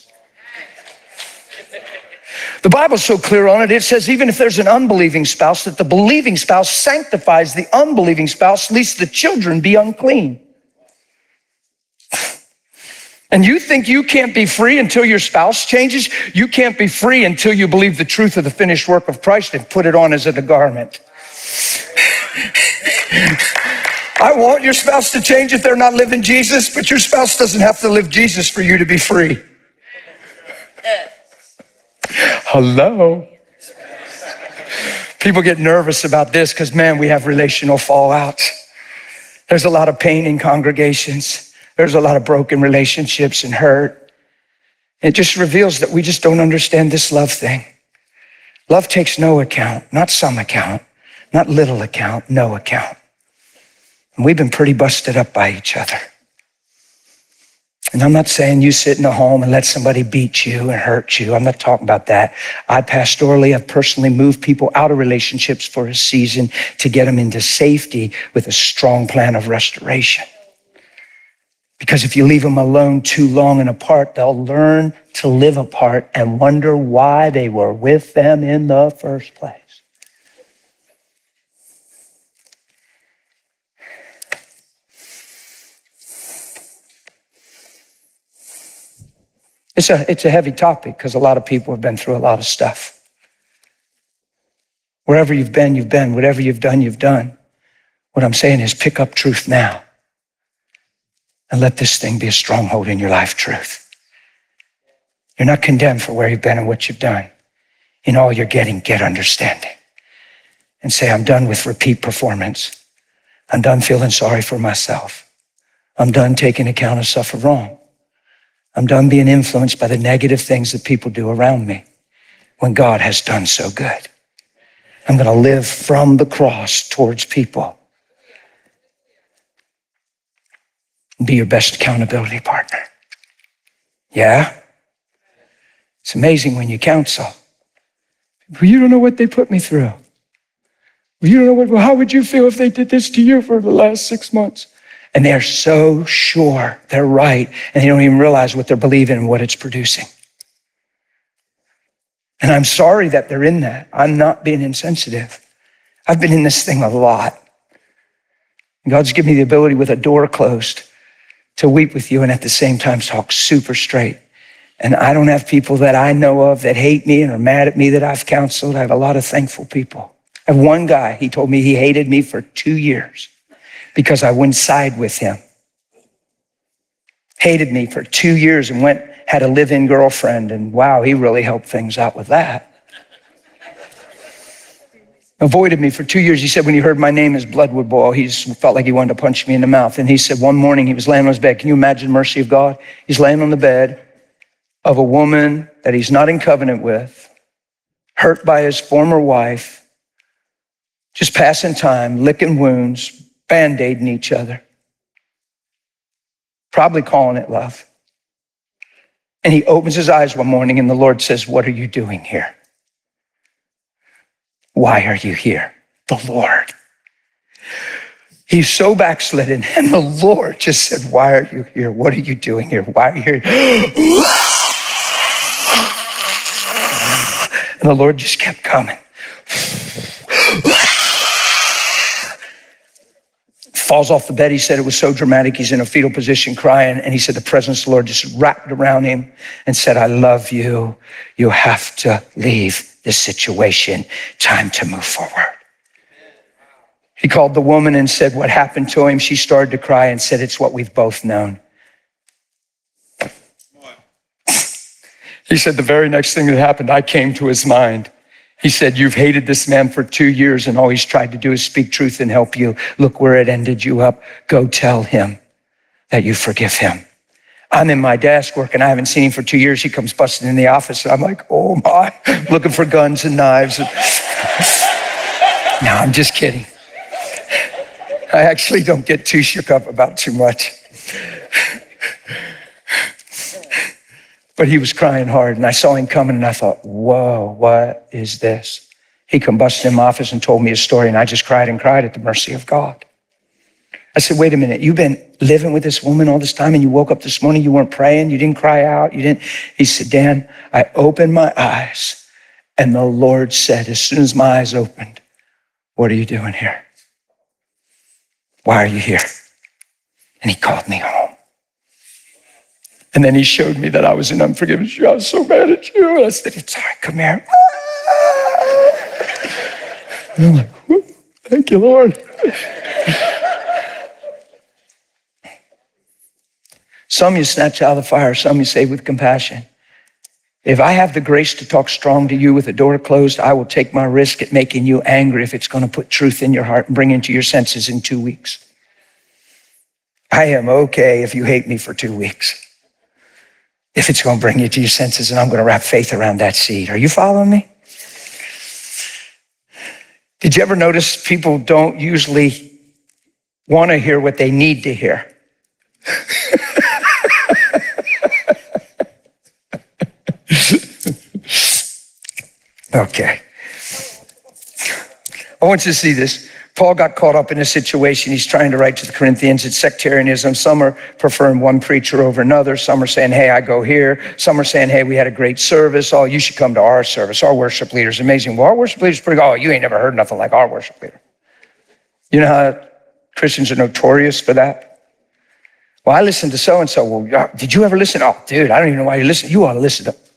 The Bible's so clear on it, it says even if there's an unbelieving spouse, that the believing spouse sanctifies the unbelieving spouse, lest the children be unclean. And you think you can't be free until your spouse changes? You can't be free until you believe the truth of the finished work of Christ and put it on as a garment. I want your spouse to change if they're not living Jesus, but your spouse doesn't have to live Jesus for you to be free. Hello. People get nervous about this because, man, we have relational fallout. There's a lot of pain in congregations. There's a lot of broken relationships and hurt. It just reveals that we just don't understand this love thing. Love takes no account, not some account, not little account, no account. And we've been pretty busted up by each other. And I'm not saying you sit in a home and let somebody beat you and hurt you. I'm not talking about that. I pastorally have personally moved people out of relationships for a season to get them into safety with a strong plan of restoration. Because if you leave them alone too long and apart, they'll learn to live apart and wonder why they were with them in the first place. It's a, it's a heavy topic because a lot of people have been through a lot of stuff. Wherever you've been, you've been. Whatever you've done, you've done. What I'm saying is pick up truth now and let this thing be a stronghold in your life, truth. You're not condemned for where you've been and what you've done. In all you're getting, get understanding. And say, I'm done with repeat performance. I'm done feeling sorry for myself. I'm done taking account of suffer wrong. I'm done being influenced by the negative things that people do around me when God has done so good. I'm going to live from the cross towards people. Be your best accountability partner. Yeah? It's amazing when you counsel. Well, you don't know what they put me through. Well, you don't know what, well, how would you feel if they did this to you for the last six months? And they're so sure they're right, and they don't even realize what they're believing and what it's producing. And I'm sorry that they're in that. I'm not being insensitive. I've been in this thing a lot. God's given me the ability with a door closed to weep with you and at the same time talk super straight. And I don't have people that I know of that hate me and are mad at me that I've counseled. I have a lot of thankful people. I have one guy, he told me he hated me for two years. Because I wouldn't side with him. Hated me for two years and went, had a live-in girlfriend, and wow, he really helped things out with that. Avoided me for two years. He said when he heard my name, his blood would boil. He just felt like he wanted to punch me in the mouth. And he said one morning he was laying on his bed. Can you imagine the mercy of God? He's laying on the bed of a woman that he's not in covenant with, hurt by his former wife, just passing time, licking wounds, Band-aiding each other. Probably calling it love. And he opens his eyes one morning and the Lord says, what are you doing here? Why are you here? the Lord. He's so backslidden, and the Lord just said, why are you here? What are you doing here? Why are you here? And the Lord just kept coming. Falls off the bed. He said it was so dramatic. He's in a fetal position crying. And he said the presence of the Lord just wrapped around him and said, I love you. You have to leave this situation. Time to move forward. He called the woman and said what happened to him. She started to cry and said, it's what we've both known. He said the very next thing that happened, I came to his mind. He said, you've hated this man for two years and all he's tried to do is speak truth and help you. Look where it ended you up. Go tell him that you forgive him. I'm in my desk working. I haven't seen him for two years. He comes busting in the office. And I'm like, oh my, looking for guns and knives. No, I'm just kidding. I actually don't get too shook up about too much. But he was crying hard, and I saw him coming, and I thought, whoa, what is this? He come busting in my office and told me his story, and I just cried and cried at the mercy of God. I said, wait a minute, you've been living with this woman all this time, and you woke up this morning, you weren't praying, you didn't cry out, you didn't. He said, Dan, I opened my eyes, and the Lord said, as soon as my eyes opened, what are you doing here? Why are you here? And he called me home. And then he showed me that I was in unforgiveness. I was so mad at you. And I said, it's all right, come here. And I'm like, thank you, Lord. Some you snatch out of the fire, some you save with compassion. If I have the grace to talk strong to you with the door closed, I will take my risk at making you angry if it's going to put truth in your heart and bring into your senses in two weeks. I am okay if you hate me for two weeks. If it's going to bring you to your senses, and I'm going to wrap faith around that seed. Are you following me? Did you ever notice people don't usually want to hear what they need to hear? Okay. I want you to see this. Paul got caught up in a situation. He's trying to write to the Corinthians. It's sectarianism. Some are preferring one preacher over another. Some are saying, hey, I go here. Some are saying, hey, we had a great service. Oh, you should come to our service. Our worship leader's amazing. Well, our worship leader's pretty good. Oh, you ain't never heard nothing like our worship leader. You know how Christians are notorious for that? Well, I listened to so-and-so. Well, did you ever listen? Oh, dude, I don't even know why you listen. You ought to listen to them.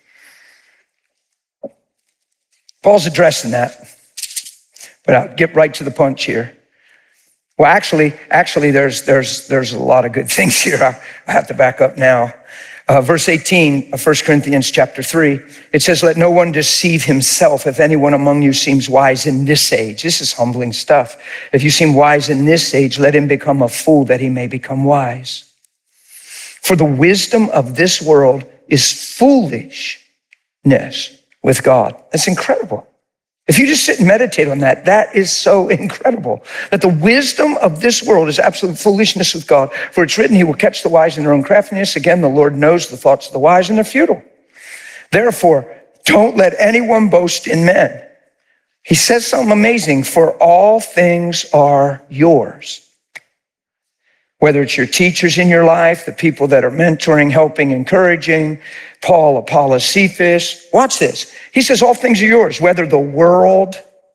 Paul's addressing that. But I'll get right to the punch here. Well, actually, actually, there's there's there's a lot of good things here. I, I have to back up now. Uh, verse eighteen of First Corinthians chapter three, it says, let no one deceive himself. If anyone among you seems wise in this age, this is humbling stuff. If you seem wise in this age, let him become a fool that he may become wise. For the wisdom of this world is foolishness with God. That's incredible. If you just sit and meditate on that, that is so incredible. That the wisdom of this world is absolute foolishness with God. For it's written, he will catch the wise in their own craftiness. Again, the Lord knows the thoughts of the wise and they're futile. Therefore, don't let anyone boast in men. He says something amazing. For all things are yours. Whether it's your teachers in your life, the people that are mentoring, helping, encouraging, Paul, Apollos, Cephas. Watch this. He says all things are yours, whether the world,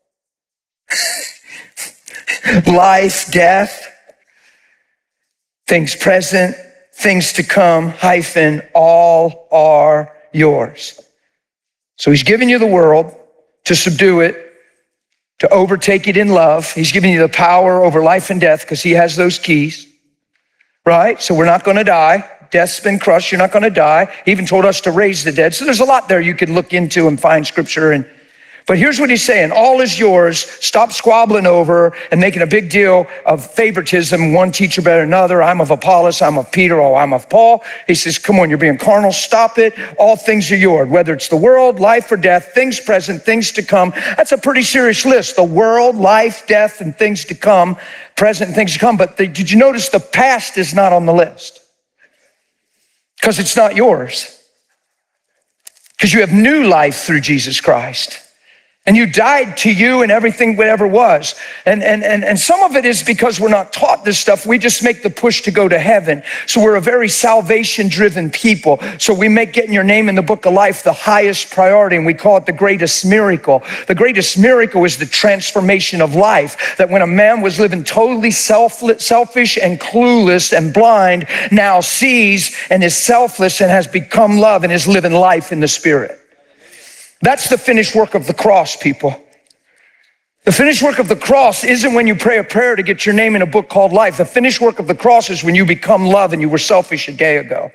life, death, things present, things to come, hyphen, all are yours. So he's given you the world to subdue it, to overtake it in love. He's giving you the power over life and death because he has those keys. Right? So we're not going to die. Death's been crushed. You're not going to die. He even told us to raise the dead. So there's a lot there you can look into and find scripture. And but here's what he's saying. All is yours. Stop squabbling over and making a big deal of favoritism. One teacher better than another. I'm of Apollos. I'm of Peter. Oh, I'm of Paul. He says, come on, you're being carnal. Stop it. All things are yours. Whether it's the world, life, or death, things present, things to come. That's a pretty serious list. The world, life, death, and things to come. Present and things to come. But the, did you notice the past is not on the list? Because it's not yours. Because you have new life through Jesus Christ. And you died to you and everything whatever was. And, and, and, and some of it is because we're not taught this stuff. We just make the push to go to heaven. So we're a very salvation-driven people. So we make getting your name in the book of life the highest priority, and we call it the greatest miracle. The greatest miracle is the transformation of life. That when a man was living totally selfless, selfish and clueless and blind, now sees and is selfless and has become love and is living life in the Spirit. That's the finished work of the cross, people. The finished work of the cross isn't when you pray a prayer to get your name in a book called life. The finished work of the cross is when you become love and you were selfish a day ago.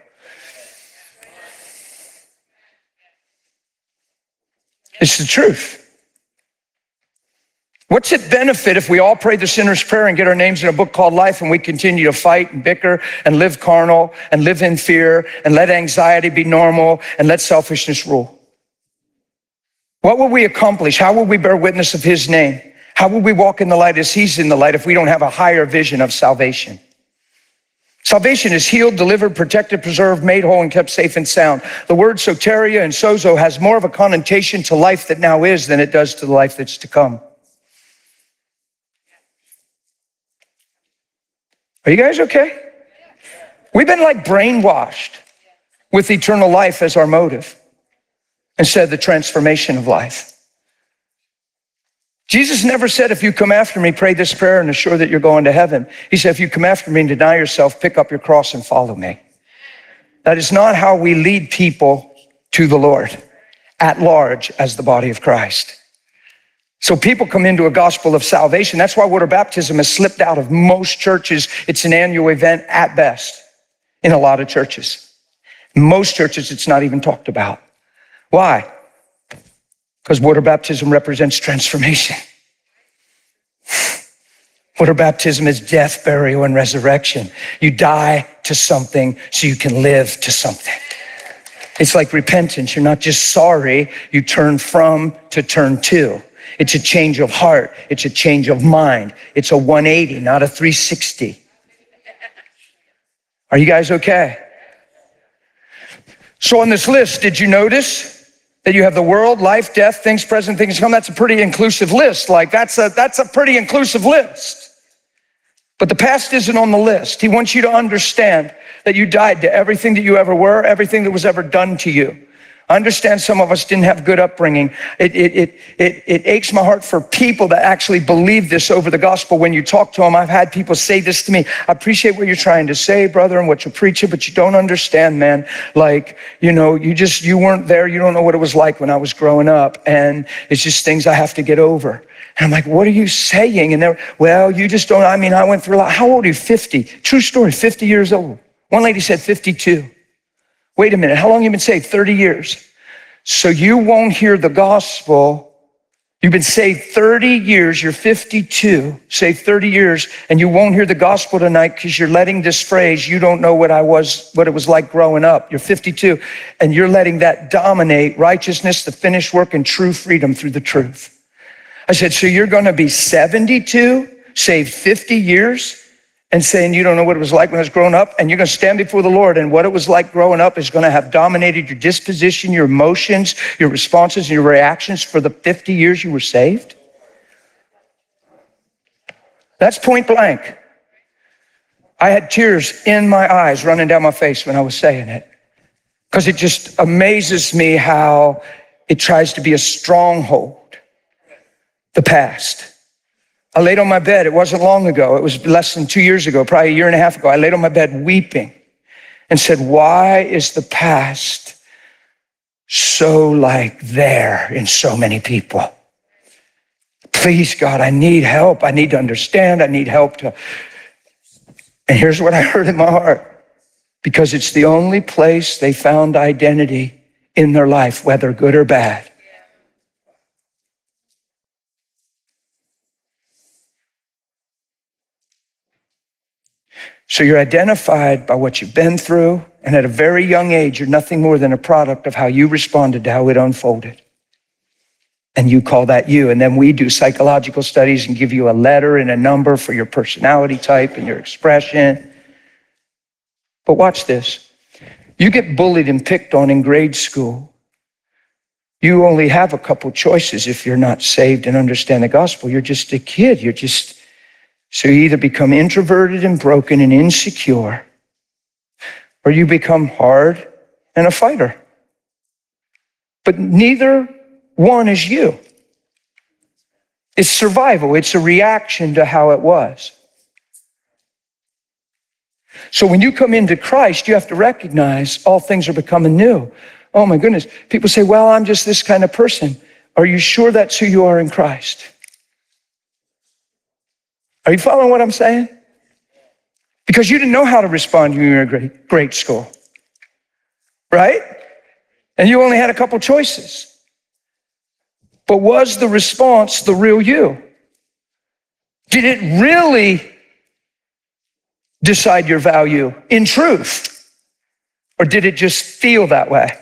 It's the truth. What's it benefit if we all pray the sinner's prayer and get our names in a book called life and we continue to fight and bicker and live carnal and live in fear and let anxiety be normal and let selfishness rule? What will we accomplish? How will we bear witness of his name? How will we walk in the light as he's in the light if we don't have a higher vision of salvation? Salvation is healed, delivered, protected, preserved, made whole, and kept safe and sound. The word soteria and sozo has more of a connotation to life that now is than it does to the life that's to come. Are you guys okay? We've been like brainwashed with eternal life as our motive, instead of the transformation of life. Jesus never said, if you come after me, pray this prayer and assure that you're going to heaven. He said, if you come after me and deny yourself, pick up your cross and follow me. That is not how we lead people to the Lord at large as the body of Christ. So people come into a gospel of salvation. That's why water baptism has slipped out of most churches. It's an annual event at best in a lot of churches. In most churches, it's not even talked about. Why? Because water baptism represents transformation. Water baptism is death, burial, and resurrection. You die to something so you can live to something. It's like repentance. You're not just sorry, you turn from to turn to. It's a change of heart. It's a change of mind. It's a one eighty, not a three sixty. Are you guys okay? So on this list, did you notice that you have the world, life, death, things present, things to come? That's a pretty inclusive list. Like that's a, that's a pretty inclusive list. But the past isn't on the list. He wants you to understand that you died to everything that you ever were, everything that was ever done to you. I understand some of us didn't have good upbringing. It, it, it, it, it aches my heart for people that actually believe this over the gospel. When you talk to them, I've had people say this to me. I appreciate what you're trying to say, brother, and what you're preaching, but you don't understand, man. Like, you know, you just, you weren't there. You don't know what it was like when I was growing up. And it's just things I have to get over. And I'm like, what are you saying? And they're, well, you just don't, I mean, I went through a lot. How old are you? fifty. True story, fifty years old. One lady said fifty-two. Wait a minute, how long have you been saved? thirty years. So you won't hear the gospel. You've been saved thirty years, you're fifty-two, saved thirty years, and you won't hear the gospel tonight because you're letting this phrase, you don't know what I was, what it was like growing up. You're fifty-two, and you're letting that dominate righteousness, the finished work, and true freedom through the truth. I said, so you're gonna be seventy-two, saved fifty years, and saying you don't know what it was like when I was growing up, and you're gonna stand before the Lord, and what it was like growing up is gonna have dominated your disposition, your emotions, your responses, and your reactions for the fifty years you were saved? That's point blank. I had tears in my eyes running down my face when I was saying it, because it just amazes me how it tries to be a stronghold, the past. I laid on my bed. It wasn't long ago. It was less than two years ago, probably a year and a half ago. I laid on my bed weeping and said, why is the past so like there in so many people? Please, God, I need help. I need to understand. I need help to. And here's what I heard in my heart. Because it's the only place they found identity in their life, whether good or bad. So you're identified by what you've been through, and at a very young age, you're nothing more than a product of how you responded to how it unfolded. And you call that you. And then we do psychological studies and give you a letter and a number for your personality type and your expression. But watch this. You get bullied and picked on in grade school. You only have a couple choices if you're not saved and understand the gospel. You're just a kid. You're just, so you either become introverted and broken and insecure, or you become hard and a fighter. But neither one is you. It's survival. It's a reaction to how it was. So when you come into Christ, you have to recognize all things are becoming new. Oh my goodness. People say, well, I'm just this kind of person. Are you sure that's who you are in Christ? Are you following what I'm saying? Because you didn't know how to respond when you were in grade, grade school, right? And you only had a couple choices. But was the response the real you? Did it really decide your value in truth? Or did it just feel that way?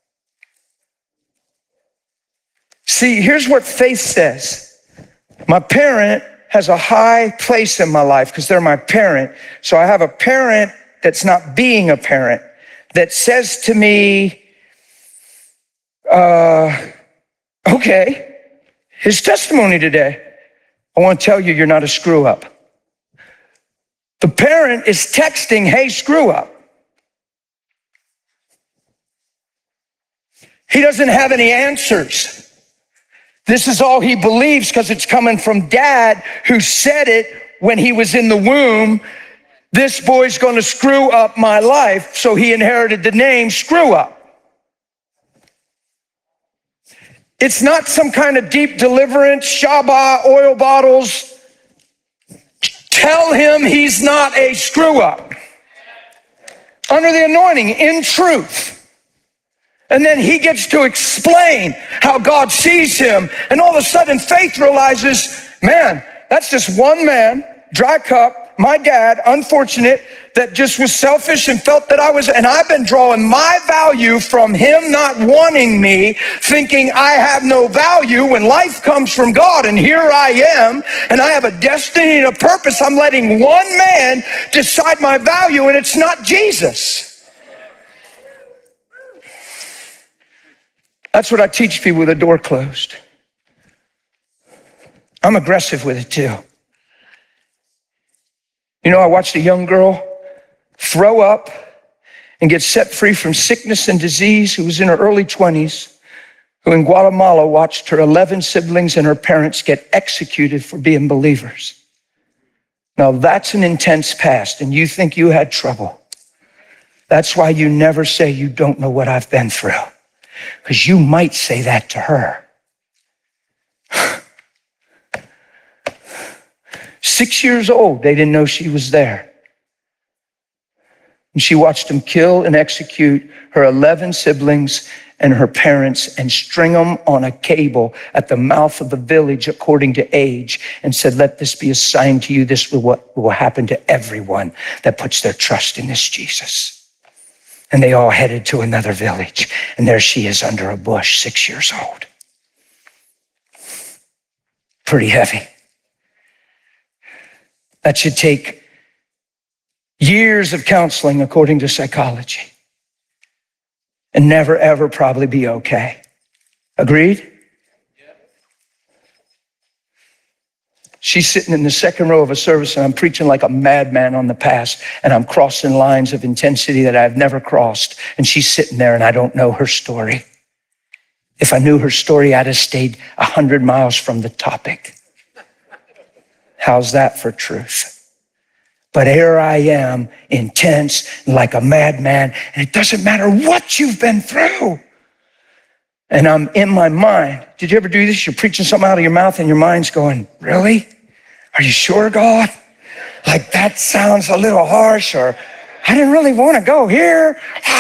See, here's what faith says. My parent has a high place in my life because they're my parent. So I have a parent that's not being a parent, that says to me, uh, okay, his testimony today. I want to tell you, you're not a screw up. The parent is texting, hey, screw up. He doesn't have any answers. This is all he believes because it's coming from dad who said it when he was in the womb. This boy's going to screw up my life. So he inherited the name Screw Up. It's not some kind of deep deliverance, Shabbat, oil bottles. Tell him he's not a screw up. Under the anointing, in truth. And then he gets to explain how God sees him. And all of a sudden, faith realizes, man, that's just one man, dry cup, my dad, unfortunate, that just was selfish and felt that I was, and I've been drawing my value from him not wanting me, thinking I have no value when life comes from God. And here I am, and I have a destiny and a purpose. I'm letting one man decide my value, and it's not Jesus. That's what I teach people with the door closed. I'm aggressive with it too. You know, I watched a young girl throw up and get set free from sickness and disease who was in her early twenties, who in Guatemala watched her eleven siblings and her parents get executed for being believers. Now that's an intense past, and you think you had trouble. That's why you never say you don't know what I've been through. Because you might say that to her. Six years old, they didn't know she was there. And she watched them kill and execute her eleven siblings and her parents and string them on a cable at the mouth of the village according to age, and said, let this be a sign to you. This will what will happen to everyone that puts their trust in this Jesus. And they all headed to another village. And there she is under a bush, six years old. Pretty heavy. That should take years of counseling according to psychology. And never, ever probably be okay. Agreed? She's sitting in the second row of a service, and I'm preaching like a madman on the past, and I'm crossing lines of intensity that I've never crossed. And she's sitting there, and I don't know her story. If I knew her story, I'd have stayed a hundred miles from the topic. How's that for truth? But here I am, intense, like a madman, and it doesn't matter what you've been through. And I'm in my mind. Did you ever do this? You're preaching something out of your mouth, and your mind's going, really? Are you sure, God? Like, that sounds a little harsh, or I didn't really want to go here.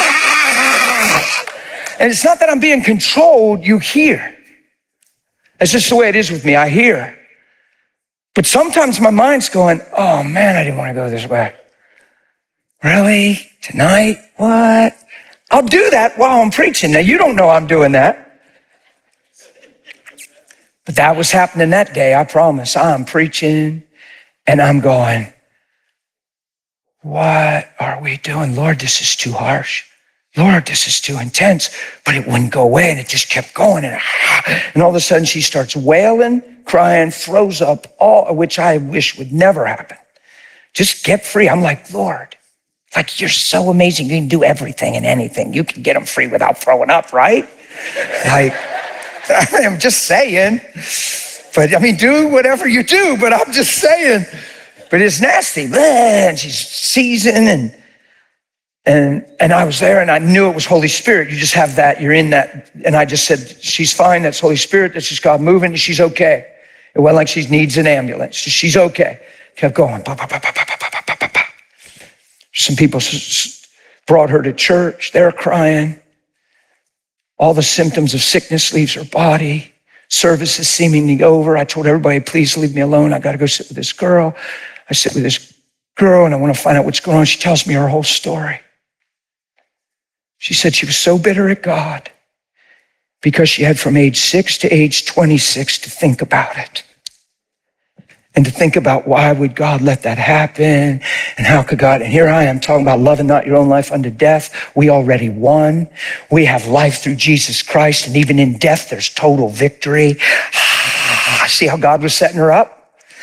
And it's not that I'm being controlled, you hear. That's just the way it is with me, I hear. But sometimes my mind's going, oh man, I didn't want to go this way. Really? Tonight? What? I'll do that while I'm preaching. Now, you don't know I'm doing that. But that was happening that day, I promise. I'm preaching, and I'm going, what are we doing? Lord, this is too harsh. Lord, this is too intense. But it wouldn't go away, and it just kept going. And, and all of a sudden she starts wailing, crying, throws up, all which I wish would never happen. Just get free. I'm like, Lord, like you're so amazing. You can do everything and anything. You can get them free without throwing up, right? Like, I'm just saying. But I mean, do whatever you do, but I'm just saying. But it's nasty. And she's seasoned and And and I was there and I knew it was Holy Spirit. You just have that, you're in that. And I just said, she's fine, that's Holy Spirit, that's just God moving, and she's okay. It wasn't like she needs an ambulance. She's okay. Kept going. Bah, bah, bah, bah, bah, bah, bah, bah, bah. Some people brought her to church. They're crying. All the symptoms of sickness leaves her body. Service is seemingly over. I told everybody, please leave me alone. I got to go sit with this girl. I sit with this girl and I want to find out what's going on. She tells me her whole story. She said she was so bitter at God because she had from age six to age twenty-six to think about it. And to think about why would God let that happen? And how could God? And here I am talking about loving not your own life unto death. We already won. We have life through Jesus Christ. And even in death, there's total victory. See how God was setting her up?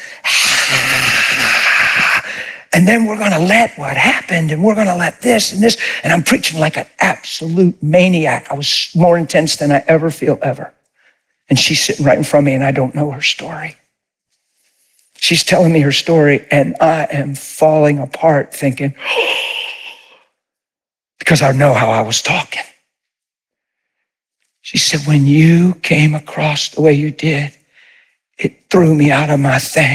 And then we're going to let what happened, and we're going to let this and this. And I'm preaching like an absolute maniac. I was more intense than I ever feel ever. And she's sitting right in front of me, and I don't know her story. She's telling me her story, and I am falling apart thinking, because I know how I was talking. She said, when you came across the way you did, it threw me out of my thing.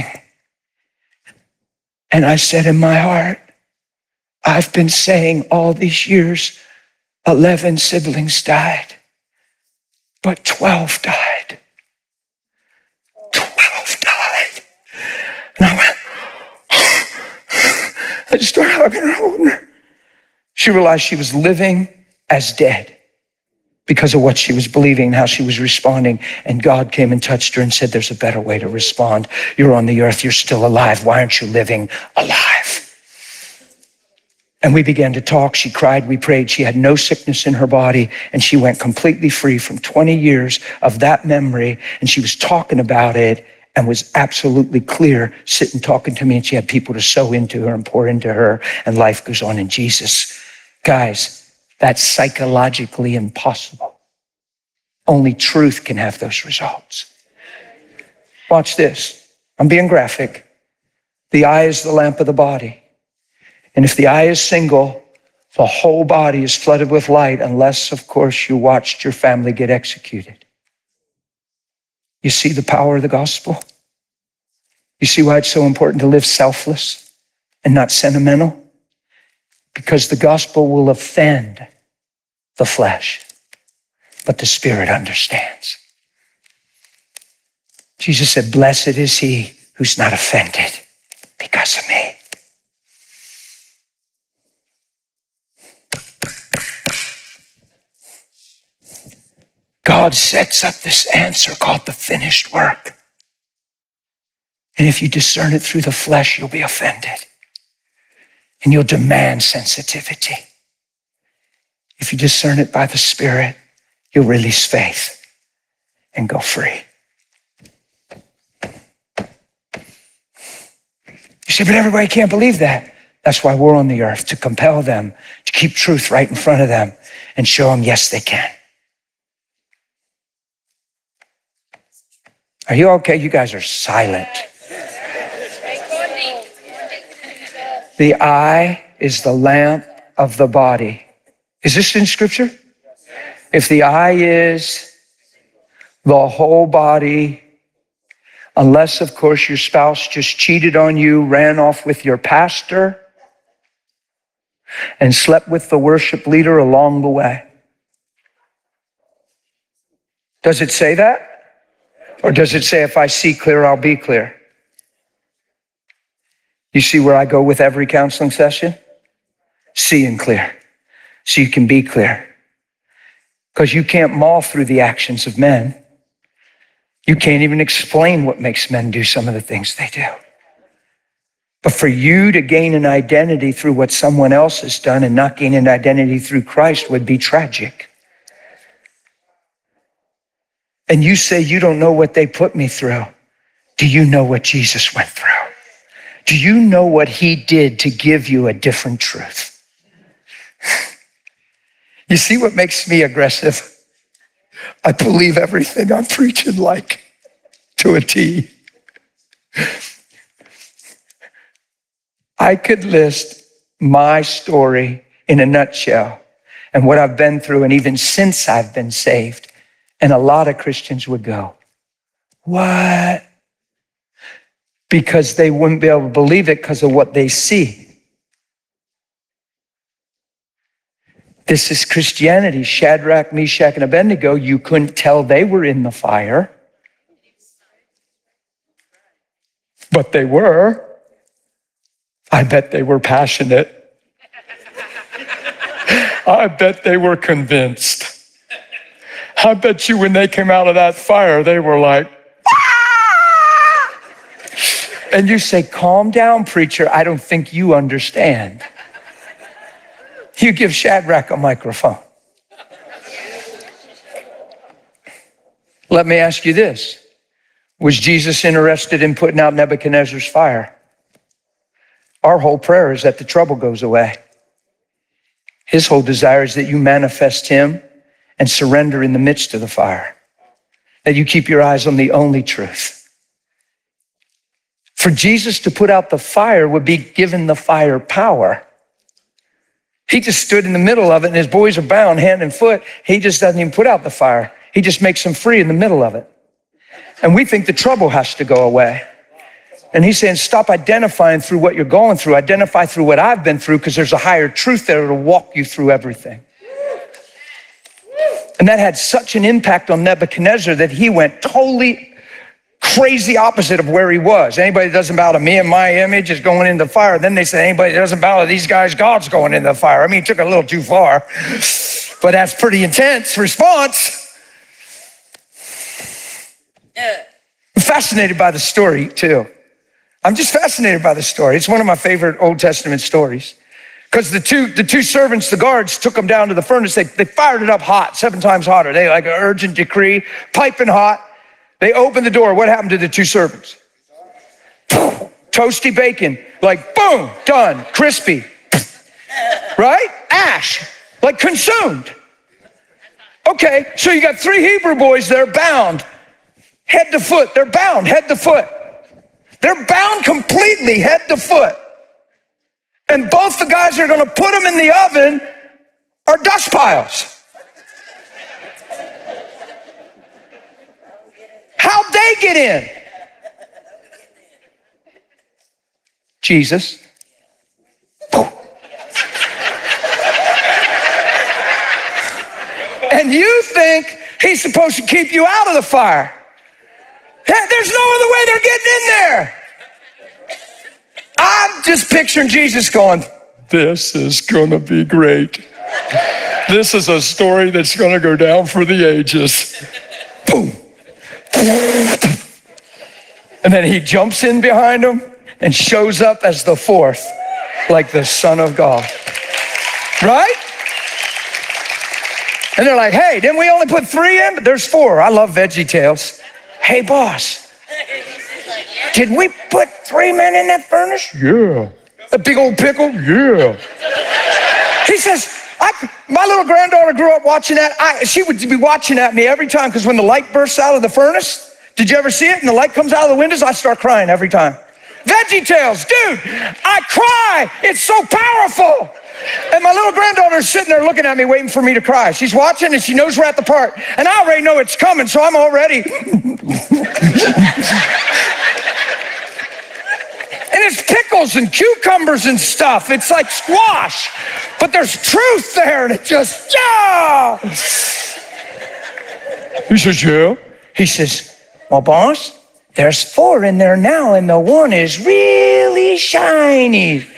And I said in my heart, I've been saying all these years, eleven siblings died, but twelve died. twelve died. And I went, I just started hugging her, holding her. She realized she was living as dead because of what she was believing, how she was responding. And God came and touched her and said, there's a better way to respond. You're on the earth. You're still alive. Why aren't you living alive? And we began to talk. She cried. We prayed. She had no sickness in her body. And she went completely free from twenty years of that memory. And she was talking about it and was absolutely clear, sitting talking to me. And she had people to sow into her and pour into her. And life goes on in Jesus. Guys, that's psychologically impossible. Only truth can have those results. Watch this. I'm being graphic. The eye is the lamp of the body. And if the eye is single, the whole body is flooded with light, unless, of course, you watched your family get executed. You see the power of the gospel? You see why it's so important to live selfless and not sentimental? Because the gospel will offend the flesh, but the Spirit understands. Jesus said, blessed is he who's not offended because of me. God sets up this answer called the finished work. And if you discern it through the flesh, you'll be offended. And you'll demand sensitivity. If you discern it by the Spirit, you'll release faith and go free. You say, but everybody can't believe that. That's why we're on the earth, to compel them, to keep truth right in front of them and show them, yes, they can. Are you okay? You guys are silent. The eye is the lamp of the body. Is this in Scripture? If the eye is the whole body, unless, of course, your spouse just cheated on you, ran off with your pastor, and slept with the worship leader along the way. Does it say that? Or does it say, if I see clear, I'll be clear? You see where I go with every counseling session? Seeing clear, so you can be clear. Because you can't maul through the actions of men. You can't even explain what makes men do some of the things they do. But for you to gain an identity through what someone else has done and not gain an identity through Christ would be tragic. And you say you don't know what they put me through. Do you know what Jesus went through? Do you know what he did to give you a different truth? You see what makes me aggressive? I believe everything I'm preaching like to a T. I could list my story in a nutshell and what I've been through, and even since I've been saved. And a lot of Christians would go, what? Because they wouldn't be able to believe it because of what they see. This is Christianity. Shadrach, Meshach, and Abednego, you couldn't tell they were in the fire. But they were. I bet they were passionate. I bet they were convinced. I bet you when they came out of that fire, they were like, ah! And you say, calm down, preacher. I don't think you understand. You give Shadrach a microphone. Let me ask you this. Was Jesus interested in putting out Nebuchadnezzar's fire? Our whole prayer is that the trouble goes away. His whole desire is that you manifest him and surrender in the midst of the fire. That you keep your eyes on the only truth. For Jesus to put out the fire would be given the fire power. He just stood in the middle of it and his boys are bound hand and foot. He just doesn't even put out the fire. He just makes them free in the middle of it. And we think the trouble has to go away. And he's saying, stop identifying through what you're going through. Identify through what I've been through, because there's a higher truth there to walk you through everything. And that had such an impact on Nebuchadnezzar that he went totally crazy opposite of where he was. Anybody that doesn't bow to me and my image is going into the fire. Then they say, anybody that doesn't bow to these guys, God's going into the fire. I mean, it took it a little too far, but that's pretty intense response. I'm fascinated by the story too. I'm just fascinated by the story. It's one of my favorite Old Testament stories. Because the two, the two servants, the guards, took them down to the furnace. They, they fired it up hot, seven times hotter. They like an urgent decree, piping hot. They opened the door. What happened to the two servants? Toasty bacon, like boom, done, crispy. Right? Ash, like consumed. Okay, so you got three Hebrew boys that are bound, head to foot. They're bound, head to foot. They're bound completely, head to foot. And both the guys that are going to put them in the oven are dust piles. How'd they get in? Jesus. And you think he's supposed to keep you out of the fire. There's no other way they're getting in there. I'm just picturing Jesus going, this is going to be great. This is a story that's going to go down for the ages. Boom. And then he jumps in behind them and shows up as the fourth, like the Son of God. Right? And they're like, hey, didn't we only put three in? But there's four. I love Veggie Tales. Hey, boss, did we put three men in that furnace? Yeah. A big old pickle? Yeah. He says, I, my little granddaughter grew up watching that. I, she would be watching at me every time, because when the light bursts out of the furnace, did you ever see it? And the light comes out of the windows, I start crying every time. Veggie Tales, dude, I cry. It's so powerful. And my little granddaughter's sitting there looking at me, waiting for me to cry. She's watching and she knows we're at the part. And I already know it's coming, so I'm already. And it's pickles and cucumbers and stuff. It's like squash. But there's truth there, and it just, yeah. He says, yeah. He says, well, boss, there's four in there now, and the one is really shiny.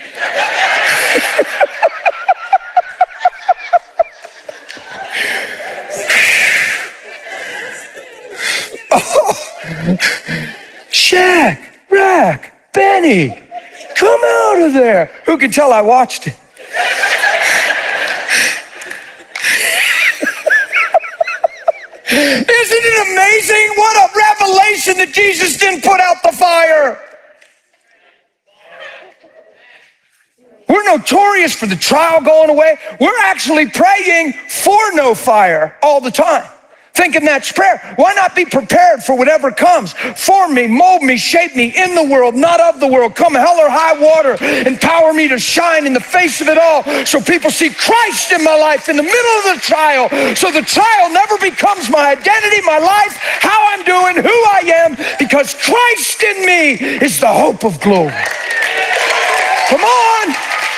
Oh, Shaq, Rack, Benny, Come out of there. Who can tell I watched it? Isn't it amazing? What a revelation that Jesus didn't put out the fire. We're notorious for the trial going away. We're actually praying for no fire all the time, thinking that's prayer. Why not be prepared for whatever comes? Form me, mold me, shape me in the world, not of the world. Come hell or high water, empower me to shine in the face of it all so people see Christ in my life in the middle of the trial, so the trial never becomes my identity, my life, how I'm doing, who I am, because Christ in me is the hope of glory. Come on.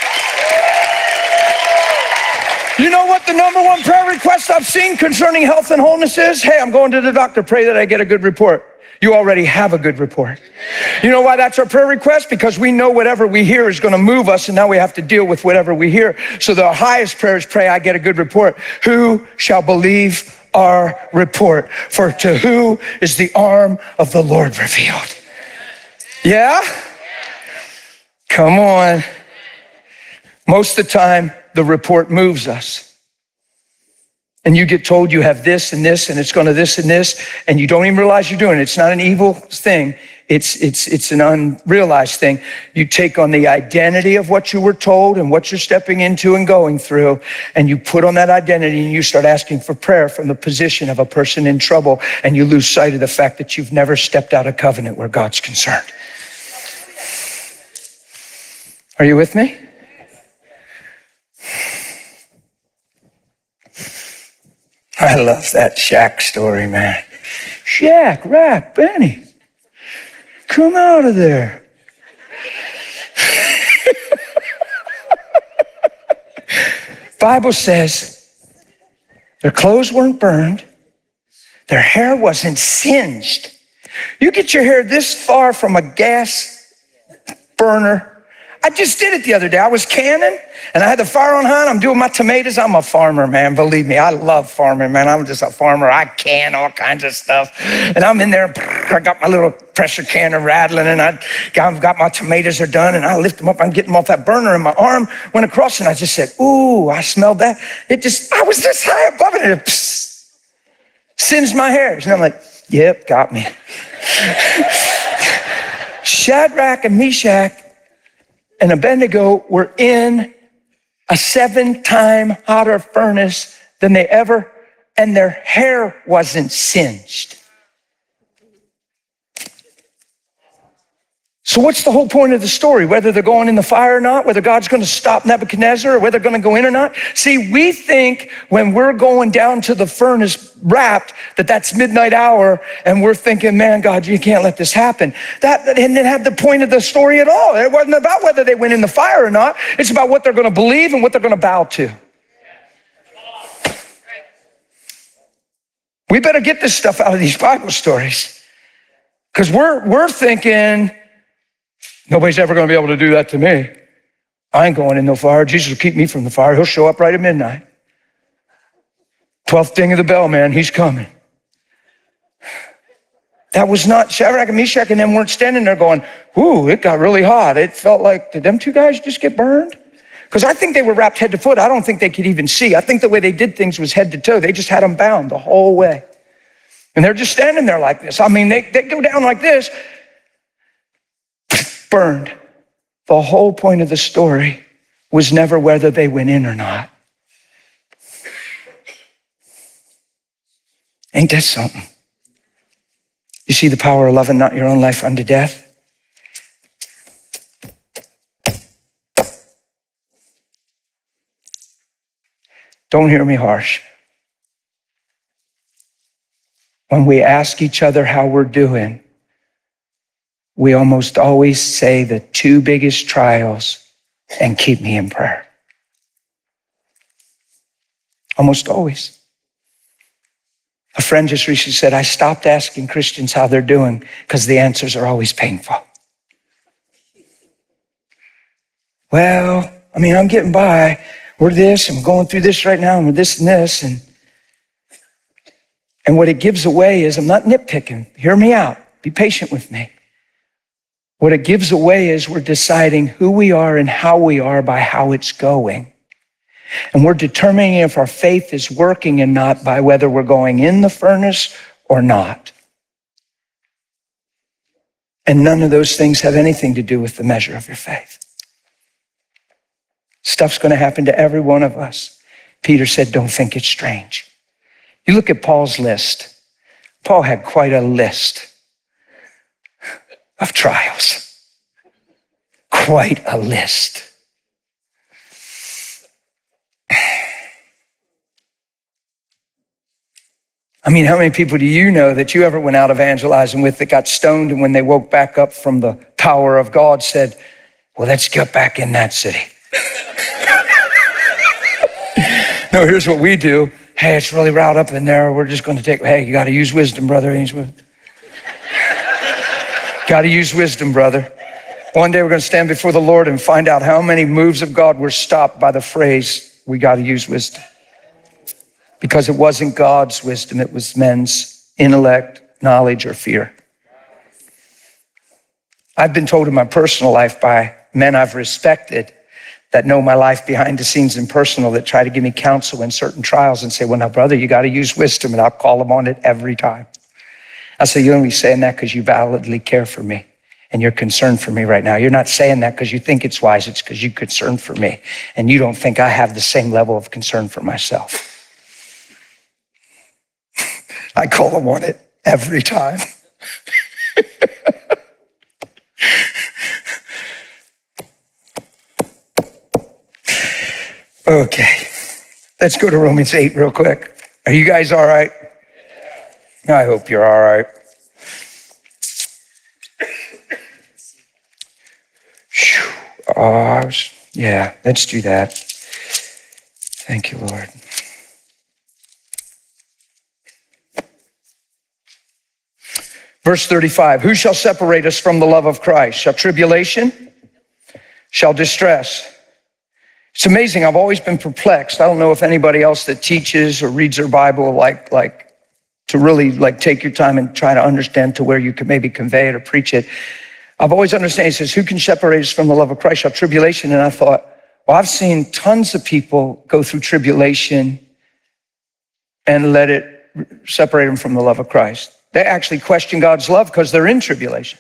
You know what the number one prayer request I've seen concerning health and wholeness is? Hey, I'm going to the doctor. Pray that I get a good report. You already have a good report. You know why that's our prayer request? Because we know whatever we hear is going to move us, and now we have to deal with whatever we hear. So the highest prayer is pray I get a good report. Who shall believe our report? For to who is the arm of the Lord revealed? Yeah? Come on. Most of the time, the report moves us. And you get told you have this and this, and it's going to this and this, and you don't even realize you're doing it. It's not an evil thing. It's, it's, it's an unrealized thing. You take on the identity of what you were told and what you're stepping into and going through, and you put on that identity and you start asking for prayer from the position of a person in trouble, and you lose sight of the fact that you've never stepped out of covenant where God's concerned. Are you with me? I love that Shaq story, man. Shaq, Rack, Benny, come out of there. Bible says their clothes weren't burned. Their hair wasn't singed. You get your hair this far from a gas burner. I just did it the other day. I was canning, and I had the fire on high, and I'm doing my tomatoes. I'm a farmer, man. Believe me, I love farming, man. I'm just a farmer. I can all kinds of stuff. And I'm in there. I got my little pressure canner rattling, and I, I've got my tomatoes are done, and I lift them up. I'm getting them off that burner, and my arm went across, and I just said, ooh, I smelled that. It just, I was this high above it, and it psst, singed my hairs. And I'm like, yep, got me. Shadrach and Meshach and Abednego were in a seven-time hotter furnace than they ever, and their hair wasn't singed. So what's the whole point of the story? Whether they're going in the fire or not, whether God's going to stop Nebuchadnezzar or whether they're going to go in or not. See, we think when we're going down to the furnace wrapped that that's midnight hour, and we're thinking, man, God, you can't let this happen. That, that didn't have the point of the story at all. It wasn't about whether they went in the fire or not. It's about what they're going to believe and what they're going to bow to. We better get this stuff out of these Bible stories, because we're, we're thinking, nobody's ever going to be able to do that to me. I ain't going in no fire. Jesus will keep me from the fire. He'll show up right at midnight. twelfth ding of the bell, man, he's coming. That was not, Shadrach and Meshach and them weren't standing there going, ooh, it got really hot. It felt like, did them two guys just get burned? Because I think they were wrapped head to foot. I don't think they could even see. I think the way they did things was head to toe. They just had them bound the whole way. And they're just standing there like this. I mean, they, they go down like this. Burned. The whole point of the story was never whether they went in or not. Ain't that something? You see the power of loving not your own life unto death? Don't hear me harsh. When we ask each other how we're doing, we almost always say the two biggest trials and keep me in prayer. Almost always. A friend just recently said, I stopped asking Christians how they're doing because the answers are always painful. Well, I mean, I'm getting by. We're this, I'm going through this right now, and we're this and this. And, and what it gives away is, I'm not nitpicking. Hear me out. Be patient with me. What it gives away is we're deciding who we are and how we are by how it's going. And we're determining if our faith is working and not by whether we're going in the furnace or not. And none of those things have anything to do with the measure of your faith. Stuff's going to happen to every one of us. Peter said, don't think it's strange. You look at Paul's list. Paul had quite a list of trials. Quite a list. I mean, how many people do you know that you ever went out evangelizing with that got stoned and when they woke back up from the power of God said, well, let's get back in that city. No, here's what we do. Hey, it's really riled up in there. We're just going to take, hey, you got to use wisdom, brother. Got to use wisdom, brother. One day we're going to stand before the Lord and find out how many moves of God were stopped by the phrase, we got to use wisdom. Because it wasn't God's wisdom, it was men's intellect, knowledge, or fear. I've been told in my personal life by men I've respected that know my life behind the scenes and personal that try to give me counsel in certain trials and say, well, now, brother, you got to use wisdom, and I'll call them on it every time. I say, you're only saying that because you validly care for me and you're concerned for me right now. You're not saying that because you think it's wise. It's because you're concerned for me, and you don't think I have the same level of concern for myself. I call them on it every time. Okay, let's go to Romans eight real quick. Are you guys all right? I hope you're all right. Oh, yeah, let's do that. Thank you, Lord. Verse thirty-five, who shall separate us from the love of Christ? Shall tribulation? Shall distress? It's amazing. I've always been perplexed. I don't know if anybody else that teaches or reads their Bible like, like to really like take your time and try to understand to where you can maybe convey it or preach it. I've always understood, he says, who can separate us from the love of Christ? Shall tribulation? And I thought, well, I've seen tons of people go through tribulation and let it separate them from the love of Christ. They actually question God's love because they're in tribulation.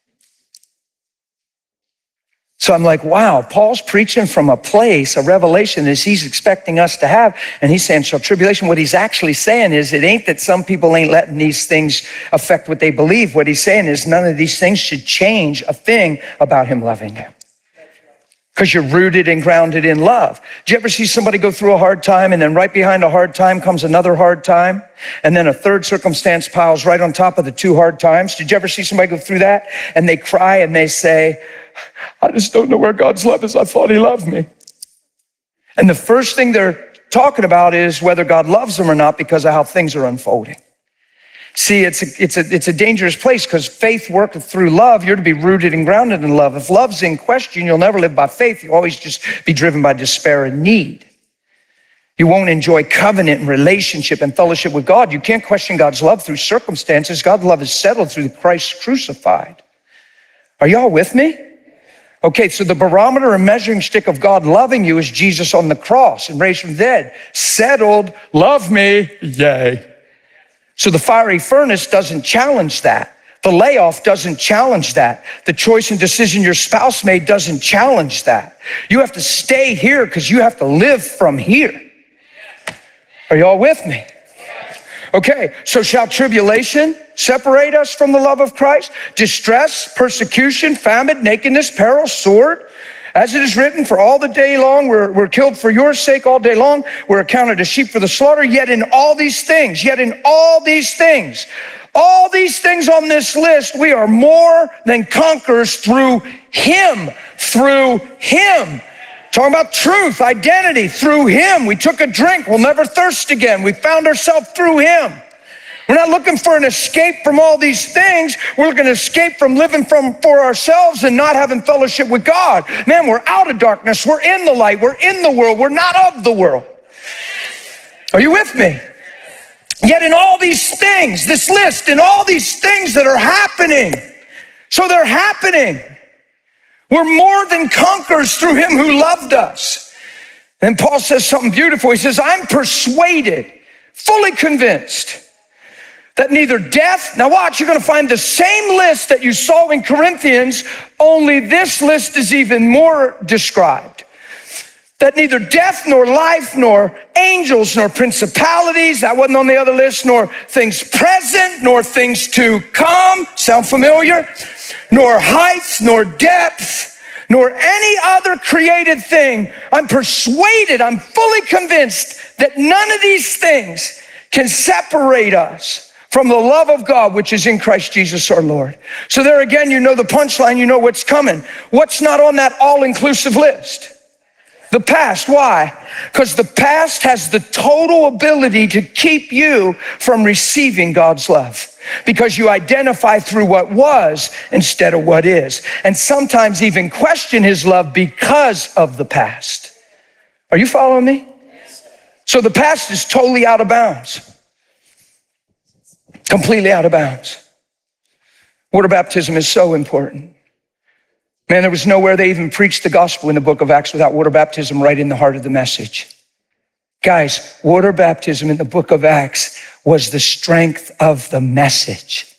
So I'm like, wow, Paul's preaching from a place, a revelation as he's expecting us to have. And he's saying, shall tribulation, what he's actually saying is it ain't that some people ain't letting these things affect what they believe. What he's saying is none of these things should change a thing about him loving you. Because you're rooted and grounded in love. Did you ever see somebody go through a hard time and then right behind a hard time comes another hard time? And then a third circumstance piles right on top of the two hard times? Did you ever see somebody go through that? And they cry and they say, I just don't know where God's love is. I thought he loved me. And the first thing they're talking about is whether God loves them or not because of how things are unfolding. See, it's a, it's a, it's a dangerous place because faith worketh through love. You're to be rooted and grounded in love. If love's in question, you'll never live by faith. You'll always just be driven by despair and need. You won't enjoy covenant and relationship and fellowship with God. You can't question God's love through circumstances. God's love is settled through Christ crucified. Are y'all with me? Okay, so the barometer and measuring stick of God loving you is Jesus on the cross and raised from the dead. Settled, love me, yay. So the fiery furnace doesn't challenge that. The layoff doesn't challenge that. The choice and decision your spouse made doesn't challenge that. You have to stay here because you have to live from here. Are y'all with me? Okay, so shall tribulation separate us from the love of Christ? Distress, persecution, famine, nakedness, peril, sword? As it is written, for all the day long, we're, we're killed for your sake all day long. We're accounted as sheep for the slaughter. Yet in all these things, yet in all these things, all these things on this list, we are more than conquerors through him, through him. Talking about truth, identity, through him. We took a drink, we'll never thirst again. We found ourselves through him. We're not looking for an escape from all these things. We're looking to escape from living from for ourselves and not having fellowship with God. Man, we're out of darkness. We're in the light. We're in the world. We're not of the world. Are you with me? Yet in all these things, this list, in all these things that are happening, So they're happening. We're more than conquerors through him who loved us. And Paul says something beautiful. He says, I'm persuaded, fully convinced that neither death, now watch, you're going to find the same list that you saw in Corinthians, only this list is even more described. That neither death nor life nor angels nor principalities, that wasn't on the other list, nor things present nor things to come, sound familiar? Nor height nor depth nor any other created thing. I'm persuaded, I'm fully convinced that none of these things can separate us from the love of God, which is in Christ Jesus our Lord. So there again, you know the punchline, you know what's coming. What's not on that all-inclusive list? The past. Why? Because the past has the total ability to keep you from receiving God's love, because you identify through what was instead of what is, and sometimes even question his love because of the past. Are you following me? So the past is totally out of bounds. Completely out of bounds. Water baptism is so important. Man, there was nowhere they even preached the gospel in the book of Acts without water baptism right in the heart of the message. Guys, water baptism in the book of Acts was the strength of the message.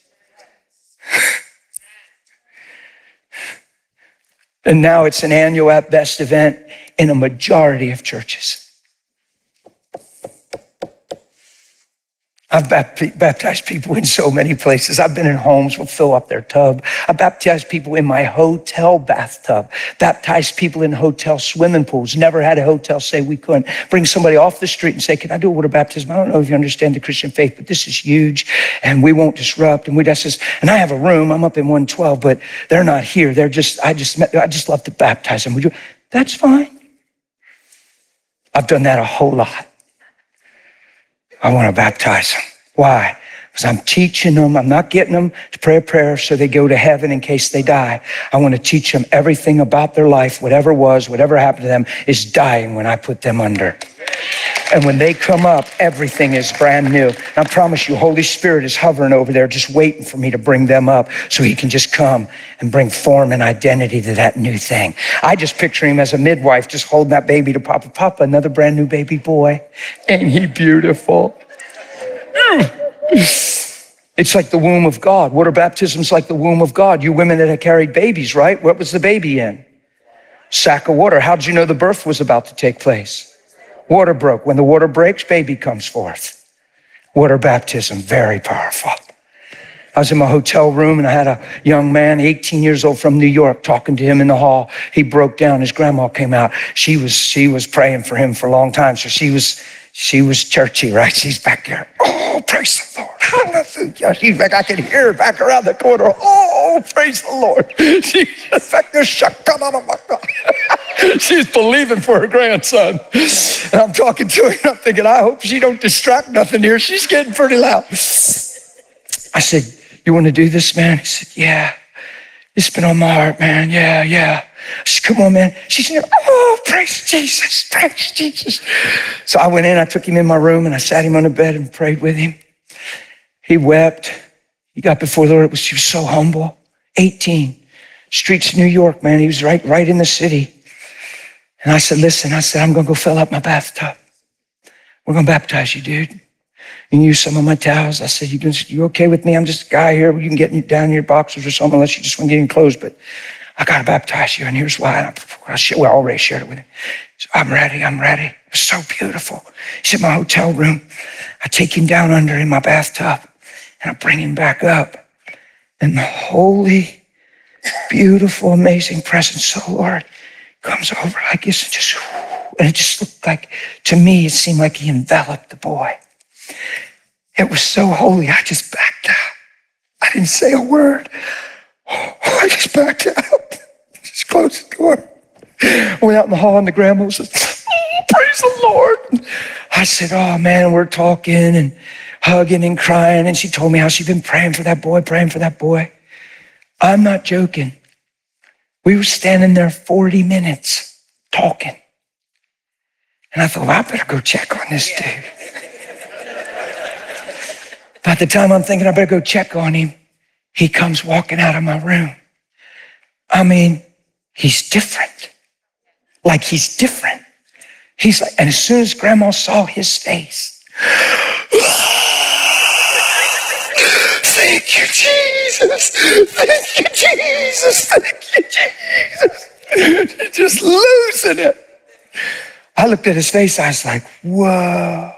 And now it's an annual at best event in a majority of churches. I've baptized people in so many places. I've been in homes, we'll fill up their tub. I baptized people in my hotel bathtub, baptized people in hotel swimming pools. Never had a hotel say we couldn't. Bring somebody off the street and say, can I do a water baptism? I don't know if you understand the Christian faith, but this is huge and we won't disrupt. And we that's just, and I have a room, I'm up in one twelve, but they're not here. They're just, I just, I just love to baptize them. Would you? That's fine. I've done that a whole lot. I want to baptize them. Why? Because I'm teaching them. I'm not getting them to pray a prayer so they go to heaven in case they die. I want to teach them everything about their life. Whatever was, whatever happened to them is dying when I put them under. And when they come up, everything is brand new. And I promise you, Holy Spirit is hovering over there just waiting for me to bring them up so he can just come and bring form and identity to that new thing. I just picture him as a midwife just holding that baby to Papa. Papa, another brand new baby boy. Ain't he beautiful? It's like the womb of God. Water baptism's like the womb of God. You women that have carried babies, right? What was the baby in? Sack of water. How did you know the birth was about to take place? Water broke. When the water breaks, baby comes forth. Water baptism, very powerful. I was in my hotel room and I had a young man, eighteen years old from New York, talking to him in the hall. He broke down. His grandma came out. She was, she was praying for him for a long time. So she was, she was churchy, right? She's back there. Oh, praise the Lord. Hallelujah. She's back. I could hear her back around the corner. Oh, praise the Lord. She's back there. She's believing for her grandson. And I'm talking to her and I'm thinking, I hope she don't distract nothing here. She's getting pretty loud. I said, you want to do this, man? He said, yeah. It's been on my heart, man. Yeah, yeah. I said, come on, man. She said, oh, praise Jesus, praise Jesus. So I went in, I took him in my room and I sat him on the bed and prayed with him. He wept. He got before the Lord. It was, he was so humble. eighteen, streets of New York, man. He was right, right in the city. And I said, listen, I said, I'm going to go fill up my bathtub. We're going to baptize you, dude. You can use some of my towels. I said, you can, you okay with me? I'm just a guy here. You can get down in your boxers or something unless you just want to get in clothes, but I got to baptize you. And here's why. I, I, we already shared it with him. So I'm ready. I'm ready. It was so beautiful. He's in my hotel room. I take him down under in my bathtub and I bring him back up. And the holy, beautiful, amazing presence of the Lord comes over like this and just, and it just looked like, to me, it seemed like he enveloped the boy. It was so holy, I just backed out. I didn't say a word. Oh, I just backed out. Just closed the door. I went out in the hall and the grandma said, oh, praise the Lord. I said, oh man, we're talking and hugging and crying. And she told me how she'd been praying for that boy, praying for that boy. I'm not joking. We were standing there forty minutes talking. And I thought, well, I better go check on this dude. By the time I'm thinking I better go check on him, he comes walking out of my room. I mean, he's different. Like he's different. He's like, and as soon as grandma saw his face, thank you, Jesus. Thank you, Jesus. Thank you, Jesus. Just losing it. I looked at his face. I was like, whoa.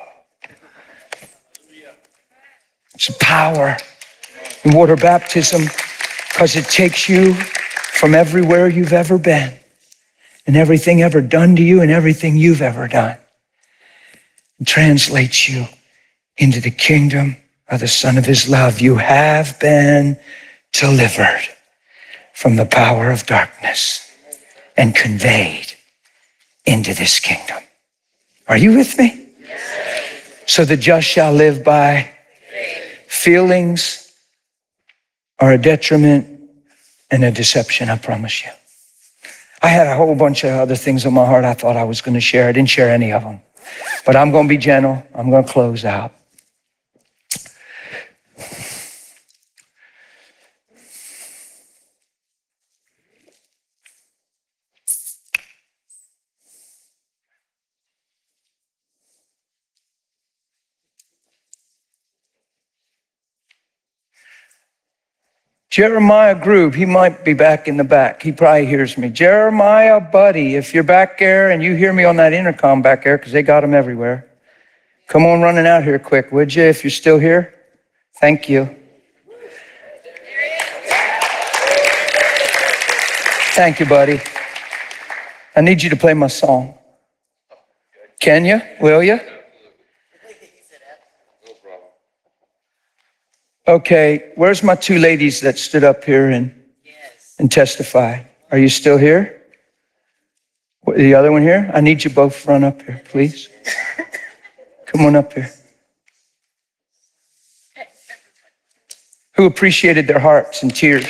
It's power in water baptism because it takes you from everywhere you've ever been and everything ever done to you and everything you've ever done. It translates you into the kingdom of the Son of his love. You have been delivered from the power of darkness and conveyed into this kingdom. Are you with me? So the just shall live by feelings are a detriment and a deception, I promise you. I had a whole bunch of other things on my heart I thought I was going to share. I didn't share any of them. But I'm going to be gentle. I'm going to close out. Jeremiah Groove, he might be back in the back. He probably hears me. Jeremiah, buddy, if you're back there and you hear me on that intercom back there, because they got them everywhere, come on running out here quick, would you, if you're still here? Thank you. Thank you, buddy. I need you to play my song. Can you? Will you? Okay, where's my two ladies that stood up here and, yes. and testified? Are you still here? The other one here? I need you both to run up here, please. Come on up here. Who appreciated their hearts and tears?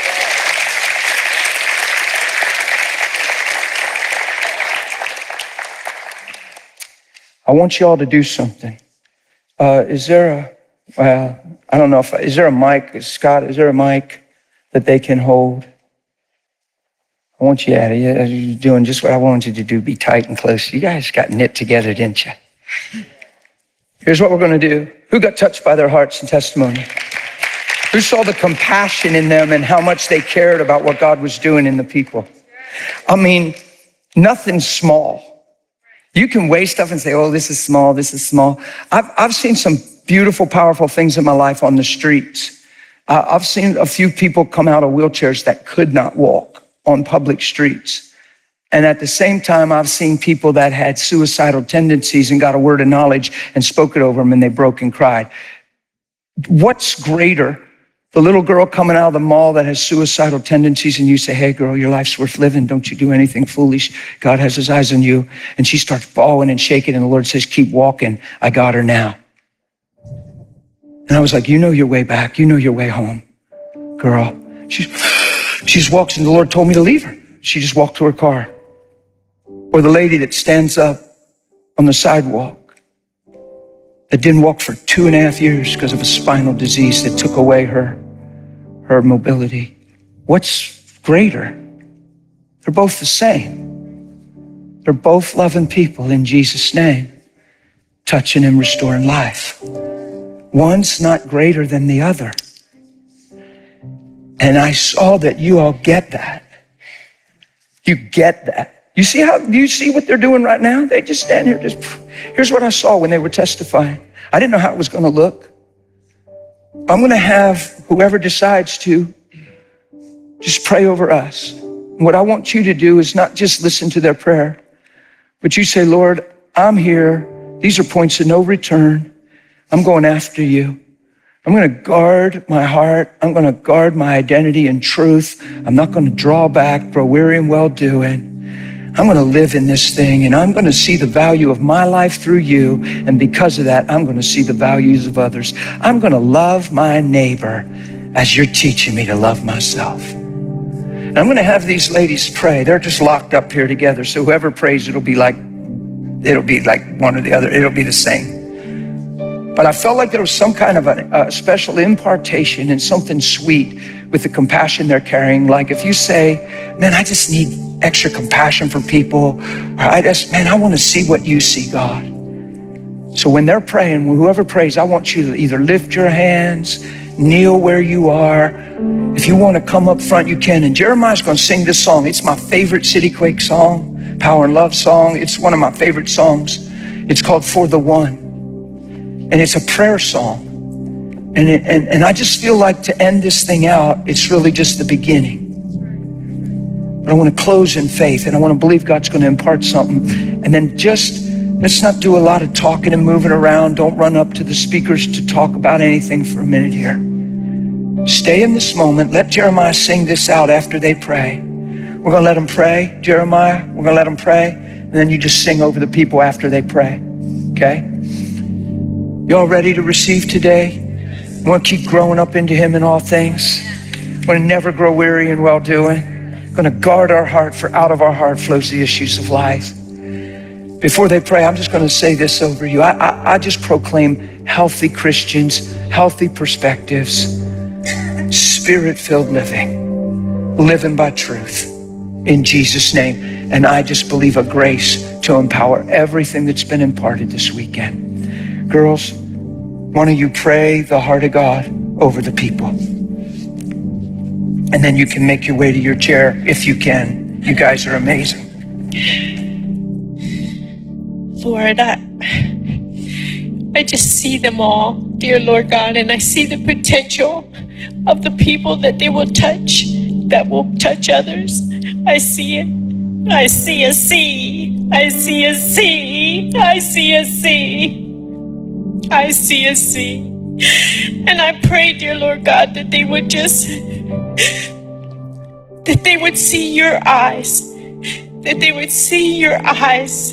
I want you all to do something. Uh, is there a, well, I don't know if, is there a mic, Scott, is there a mic that they can hold? I want you at it. You're doing just what I wanted you to do, be tight and close. You guys got knit together, didn't you? Here's what we're going to do. Who got touched by their hearts and testimony? Who saw the compassion in them and how much they cared about what God was doing in the people? I mean, nothing's small. You can weigh stuff and say, oh, this is small, this is small. I've, I've seen some beautiful, powerful things in my life on the streets. Uh, I've seen a few people come out of wheelchairs that could not walk on public streets. And at the same time, I've seen people that had suicidal tendencies and got a word of knowledge and spoke it over them and they broke and cried. What's greater? The little girl coming out of the mall that has suicidal tendencies and you say, hey girl, your life's worth living. Don't you do anything foolish. God has his eyes on you. And she starts bawling and shaking and the Lord says, keep walking. I got her now. And I was like, you know your way back. You know your way home, girl. She, she just walks and the Lord told me to leave her. She just walked to her car. Or the lady that stands up on the sidewalk that didn't walk for two and a half years because of a spinal disease that took away her, her mobility. What's greater? They're both the same. They're both loving people in Jesus' name, touching and restoring life. One's not greater than the other. And I saw that you all get that. You get that. You see how, do you see what they're doing right now? They just stand here, just, here's what I saw when they were testifying. I didn't know how it was gonna look. I'm gonna have whoever decides to just pray over us. What I want you to do is not just listen to their prayer, but you say, Lord, I'm here. These are points of no return. I'm going after you. I'm going to guard my heart. I'm going to guard my identity and truth. I'm not going to draw back, grow weary in well-doing. I'm going to live in this thing and I'm going to see the value of my life through you. And because of that, I'm going to see the values of others. I'm going to love my neighbor as you're teaching me to love myself. And I'm going to have these ladies pray. They're just locked up here together. So whoever prays, it'll be like, it'll be like one or the other. It'll be the same. But I felt like there was some kind of a, a special impartation and something sweet with the compassion they're carrying. Like if you say, man, I just need extra compassion for people, or I just, man, I want to see what you see, God. So when they're praying, whoever prays, I want you to either lift your hands, kneel where you are. If you want to come up front, you can. And Jeremiah's going to sing this song. It's my favorite City Quake song, Power and Love song. It's one of my favorite songs. It's called For the One. And it's a prayer song. And, it, and, and I just feel like to end this thing out, it's really just the beginning. But I want to close in faith, and I want to believe God's going to impart something. And then just, let's not do a lot of talking and moving around. Don't run up to the speakers to talk about anything for a minute here. Stay in this moment. Let Jeremiah sing this out after they pray. We're going to let them pray, Jeremiah. We're going to let them pray. And then you just sing over the people after they pray. Okay? Y'all ready to receive today? We want to keep growing up into him in all things. We want to never grow weary in well-doing. We're going to guard our heart, for out of our heart flows the issues of life. Before they pray, I'm just going to say this over you. I, I, I just proclaim healthy Christians, healthy perspectives, spirit-filled living, living by truth in Jesus' name. And I just believe a grace to empower everything that's been imparted this weekend. Girls, why don't you pray the heart of God over the people? And then you can make your way to your chair if you can. You guys are amazing. Lord, I, I just see them all, dear Lord God, and I see the potential of the people that they will touch, that will touch others. I see it. I see a sea. I see a sea. I see a sea. I see a sea. And I pray, dear Lord God, that they would just, that they would see your eyes, that they would see your eyes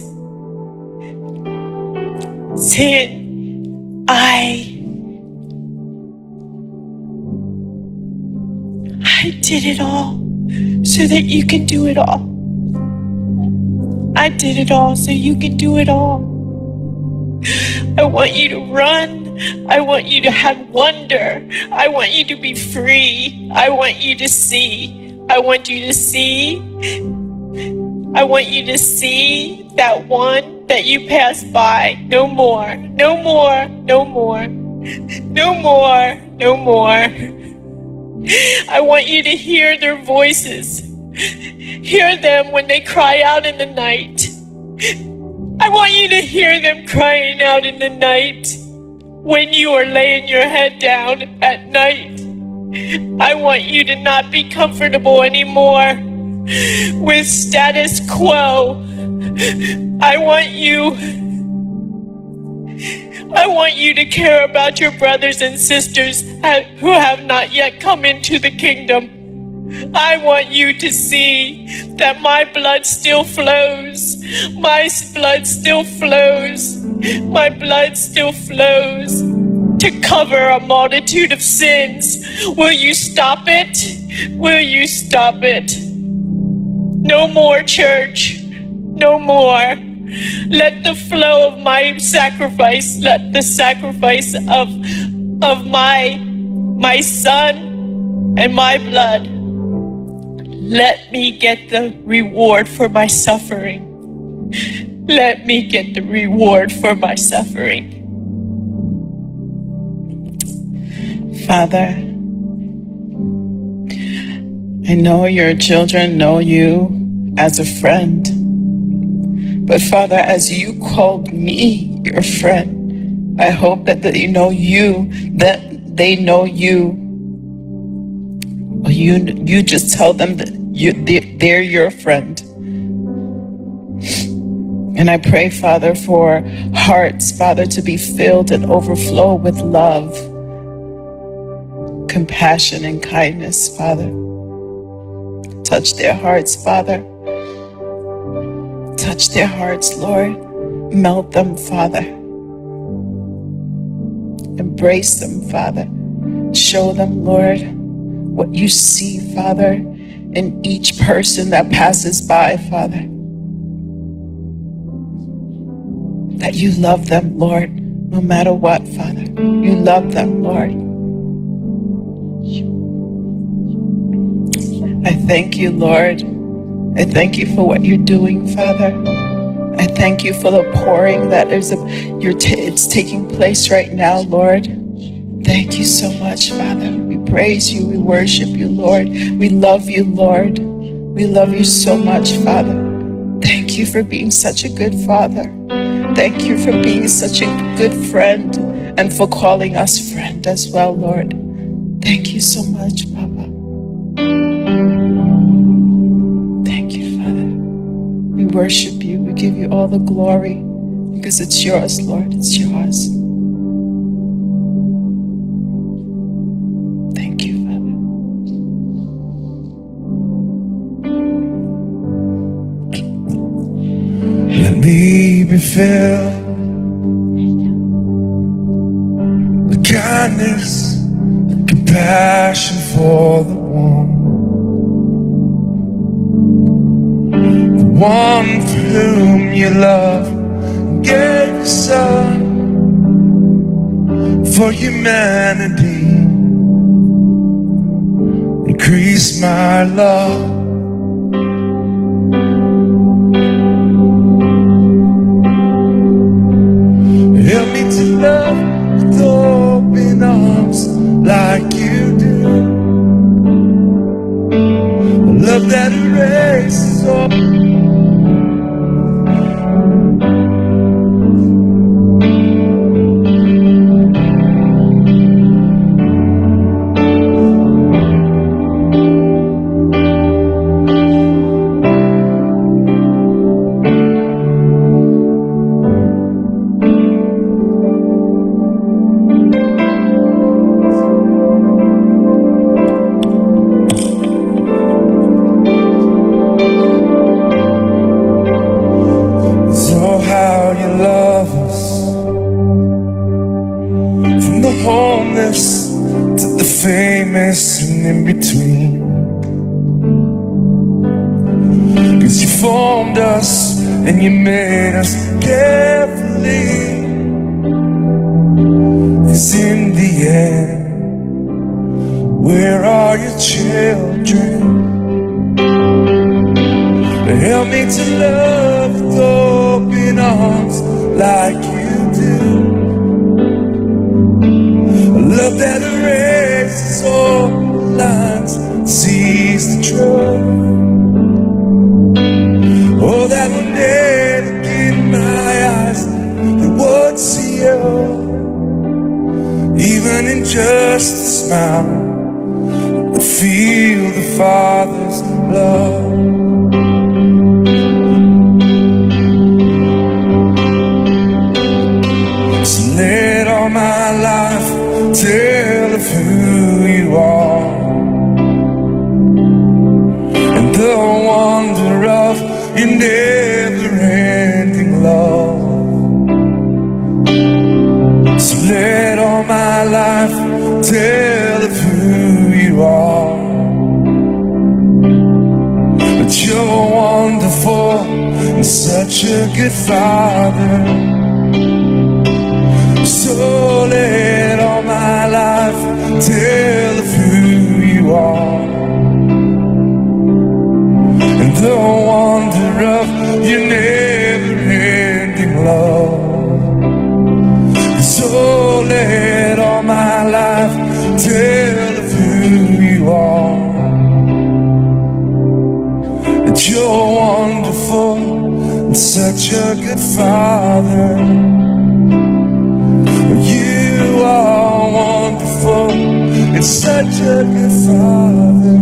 saying, I, I did it all so that you can do it all. I did it all so you can do it all. I want you to run. I want you to have wonder. I want you to be free. I want you to see. I want you to see. I want you to see that one that you passed by. No more. No more. No more. No more. No more. I want you to hear their voices. Hear them when they cry out in the night. I want you to hear them crying out in the night when you are laying your head down at night. I want you to not be comfortable anymore with status quo. I want you, I want you to care about your brothers and sisters who have not yet come into the kingdom. I want you to see that my blood still flows. My blood still flows. My blood still flows to cover a multitude of sins. Will you stop it? Will you stop it? No more, church. No more. Let the flow of my sacrifice, let the sacrifice of, of my, my son and my blood, let me get the reward for my suffering. Let me get the reward for my suffering. Father, I know your children know you as a friend. But Father, as you called me your friend, I hope that they know you, that they know you. You, you just tell them that you, they're your friend. And I pray, Father, for hearts, Father, to be filled and overflow with love, compassion, and kindness, Father. Touch their hearts, Father. Touch their hearts, Lord. Melt them, Father. Embrace them, Father. Show them, Lord, what you see, Father, in each person that passes by, Father. That you love them, Lord, no matter what, Father. You love them, Lord. I thank you, Lord. I thank you for what you're doing, Father. I thank you for the pouring that is a, you're t- it's taking place right now, Lord. Thank you so much, Father. We praise you. We worship you, Lord. We love you, Lord. We love you so much, Father. Thank you for being such a good Father. Thank you for being such a good friend and for calling us friend as well, Lord. Thank you so much, Papa. Thank you, Father. We worship you. We give you all the glory because it's yours, Lord. It's yours. Thank you, Father. Let me be filled with kindness, compassion for the one, the one for whom you love and gave your son for humanity. Increase my love. Help me to love with open arms like you do. A love that erases all. Homeless to the famous and in between. 'Cause you formed us and you made us carefully. 'Cause in the end, where are your children? Help me to love with open arms like you do. Love that erases all lines, sees the truth. Oh, that will never get my eyes that would see you. Even in just a smile, I feel the Father's love. So let all my life tell of who you are and the wonder of your never-ending love. So let all my life tell of who you are. But you're wonderful and such a good Father. So let all my life tell of who you are and the wonder of your never-ending love. So let all my life tell of who you are, that you're wonderful and such a good Father. You are wonderful and such a good Father.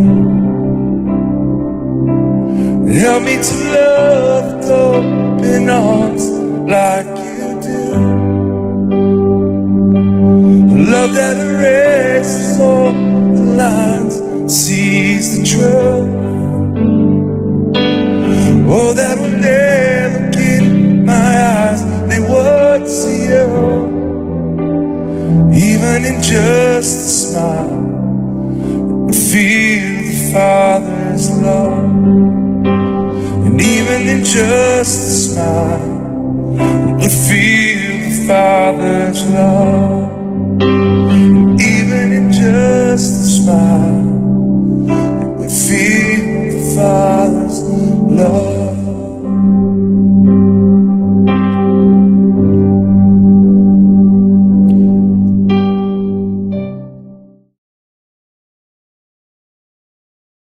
Help me to love with open arms like you do. Love that erases all the lines, sees the truth. Oh, that will never get my eyes, they would see you. Even in just a smile, I feel the Father's love. And even in just a smile, I feel the Father's love.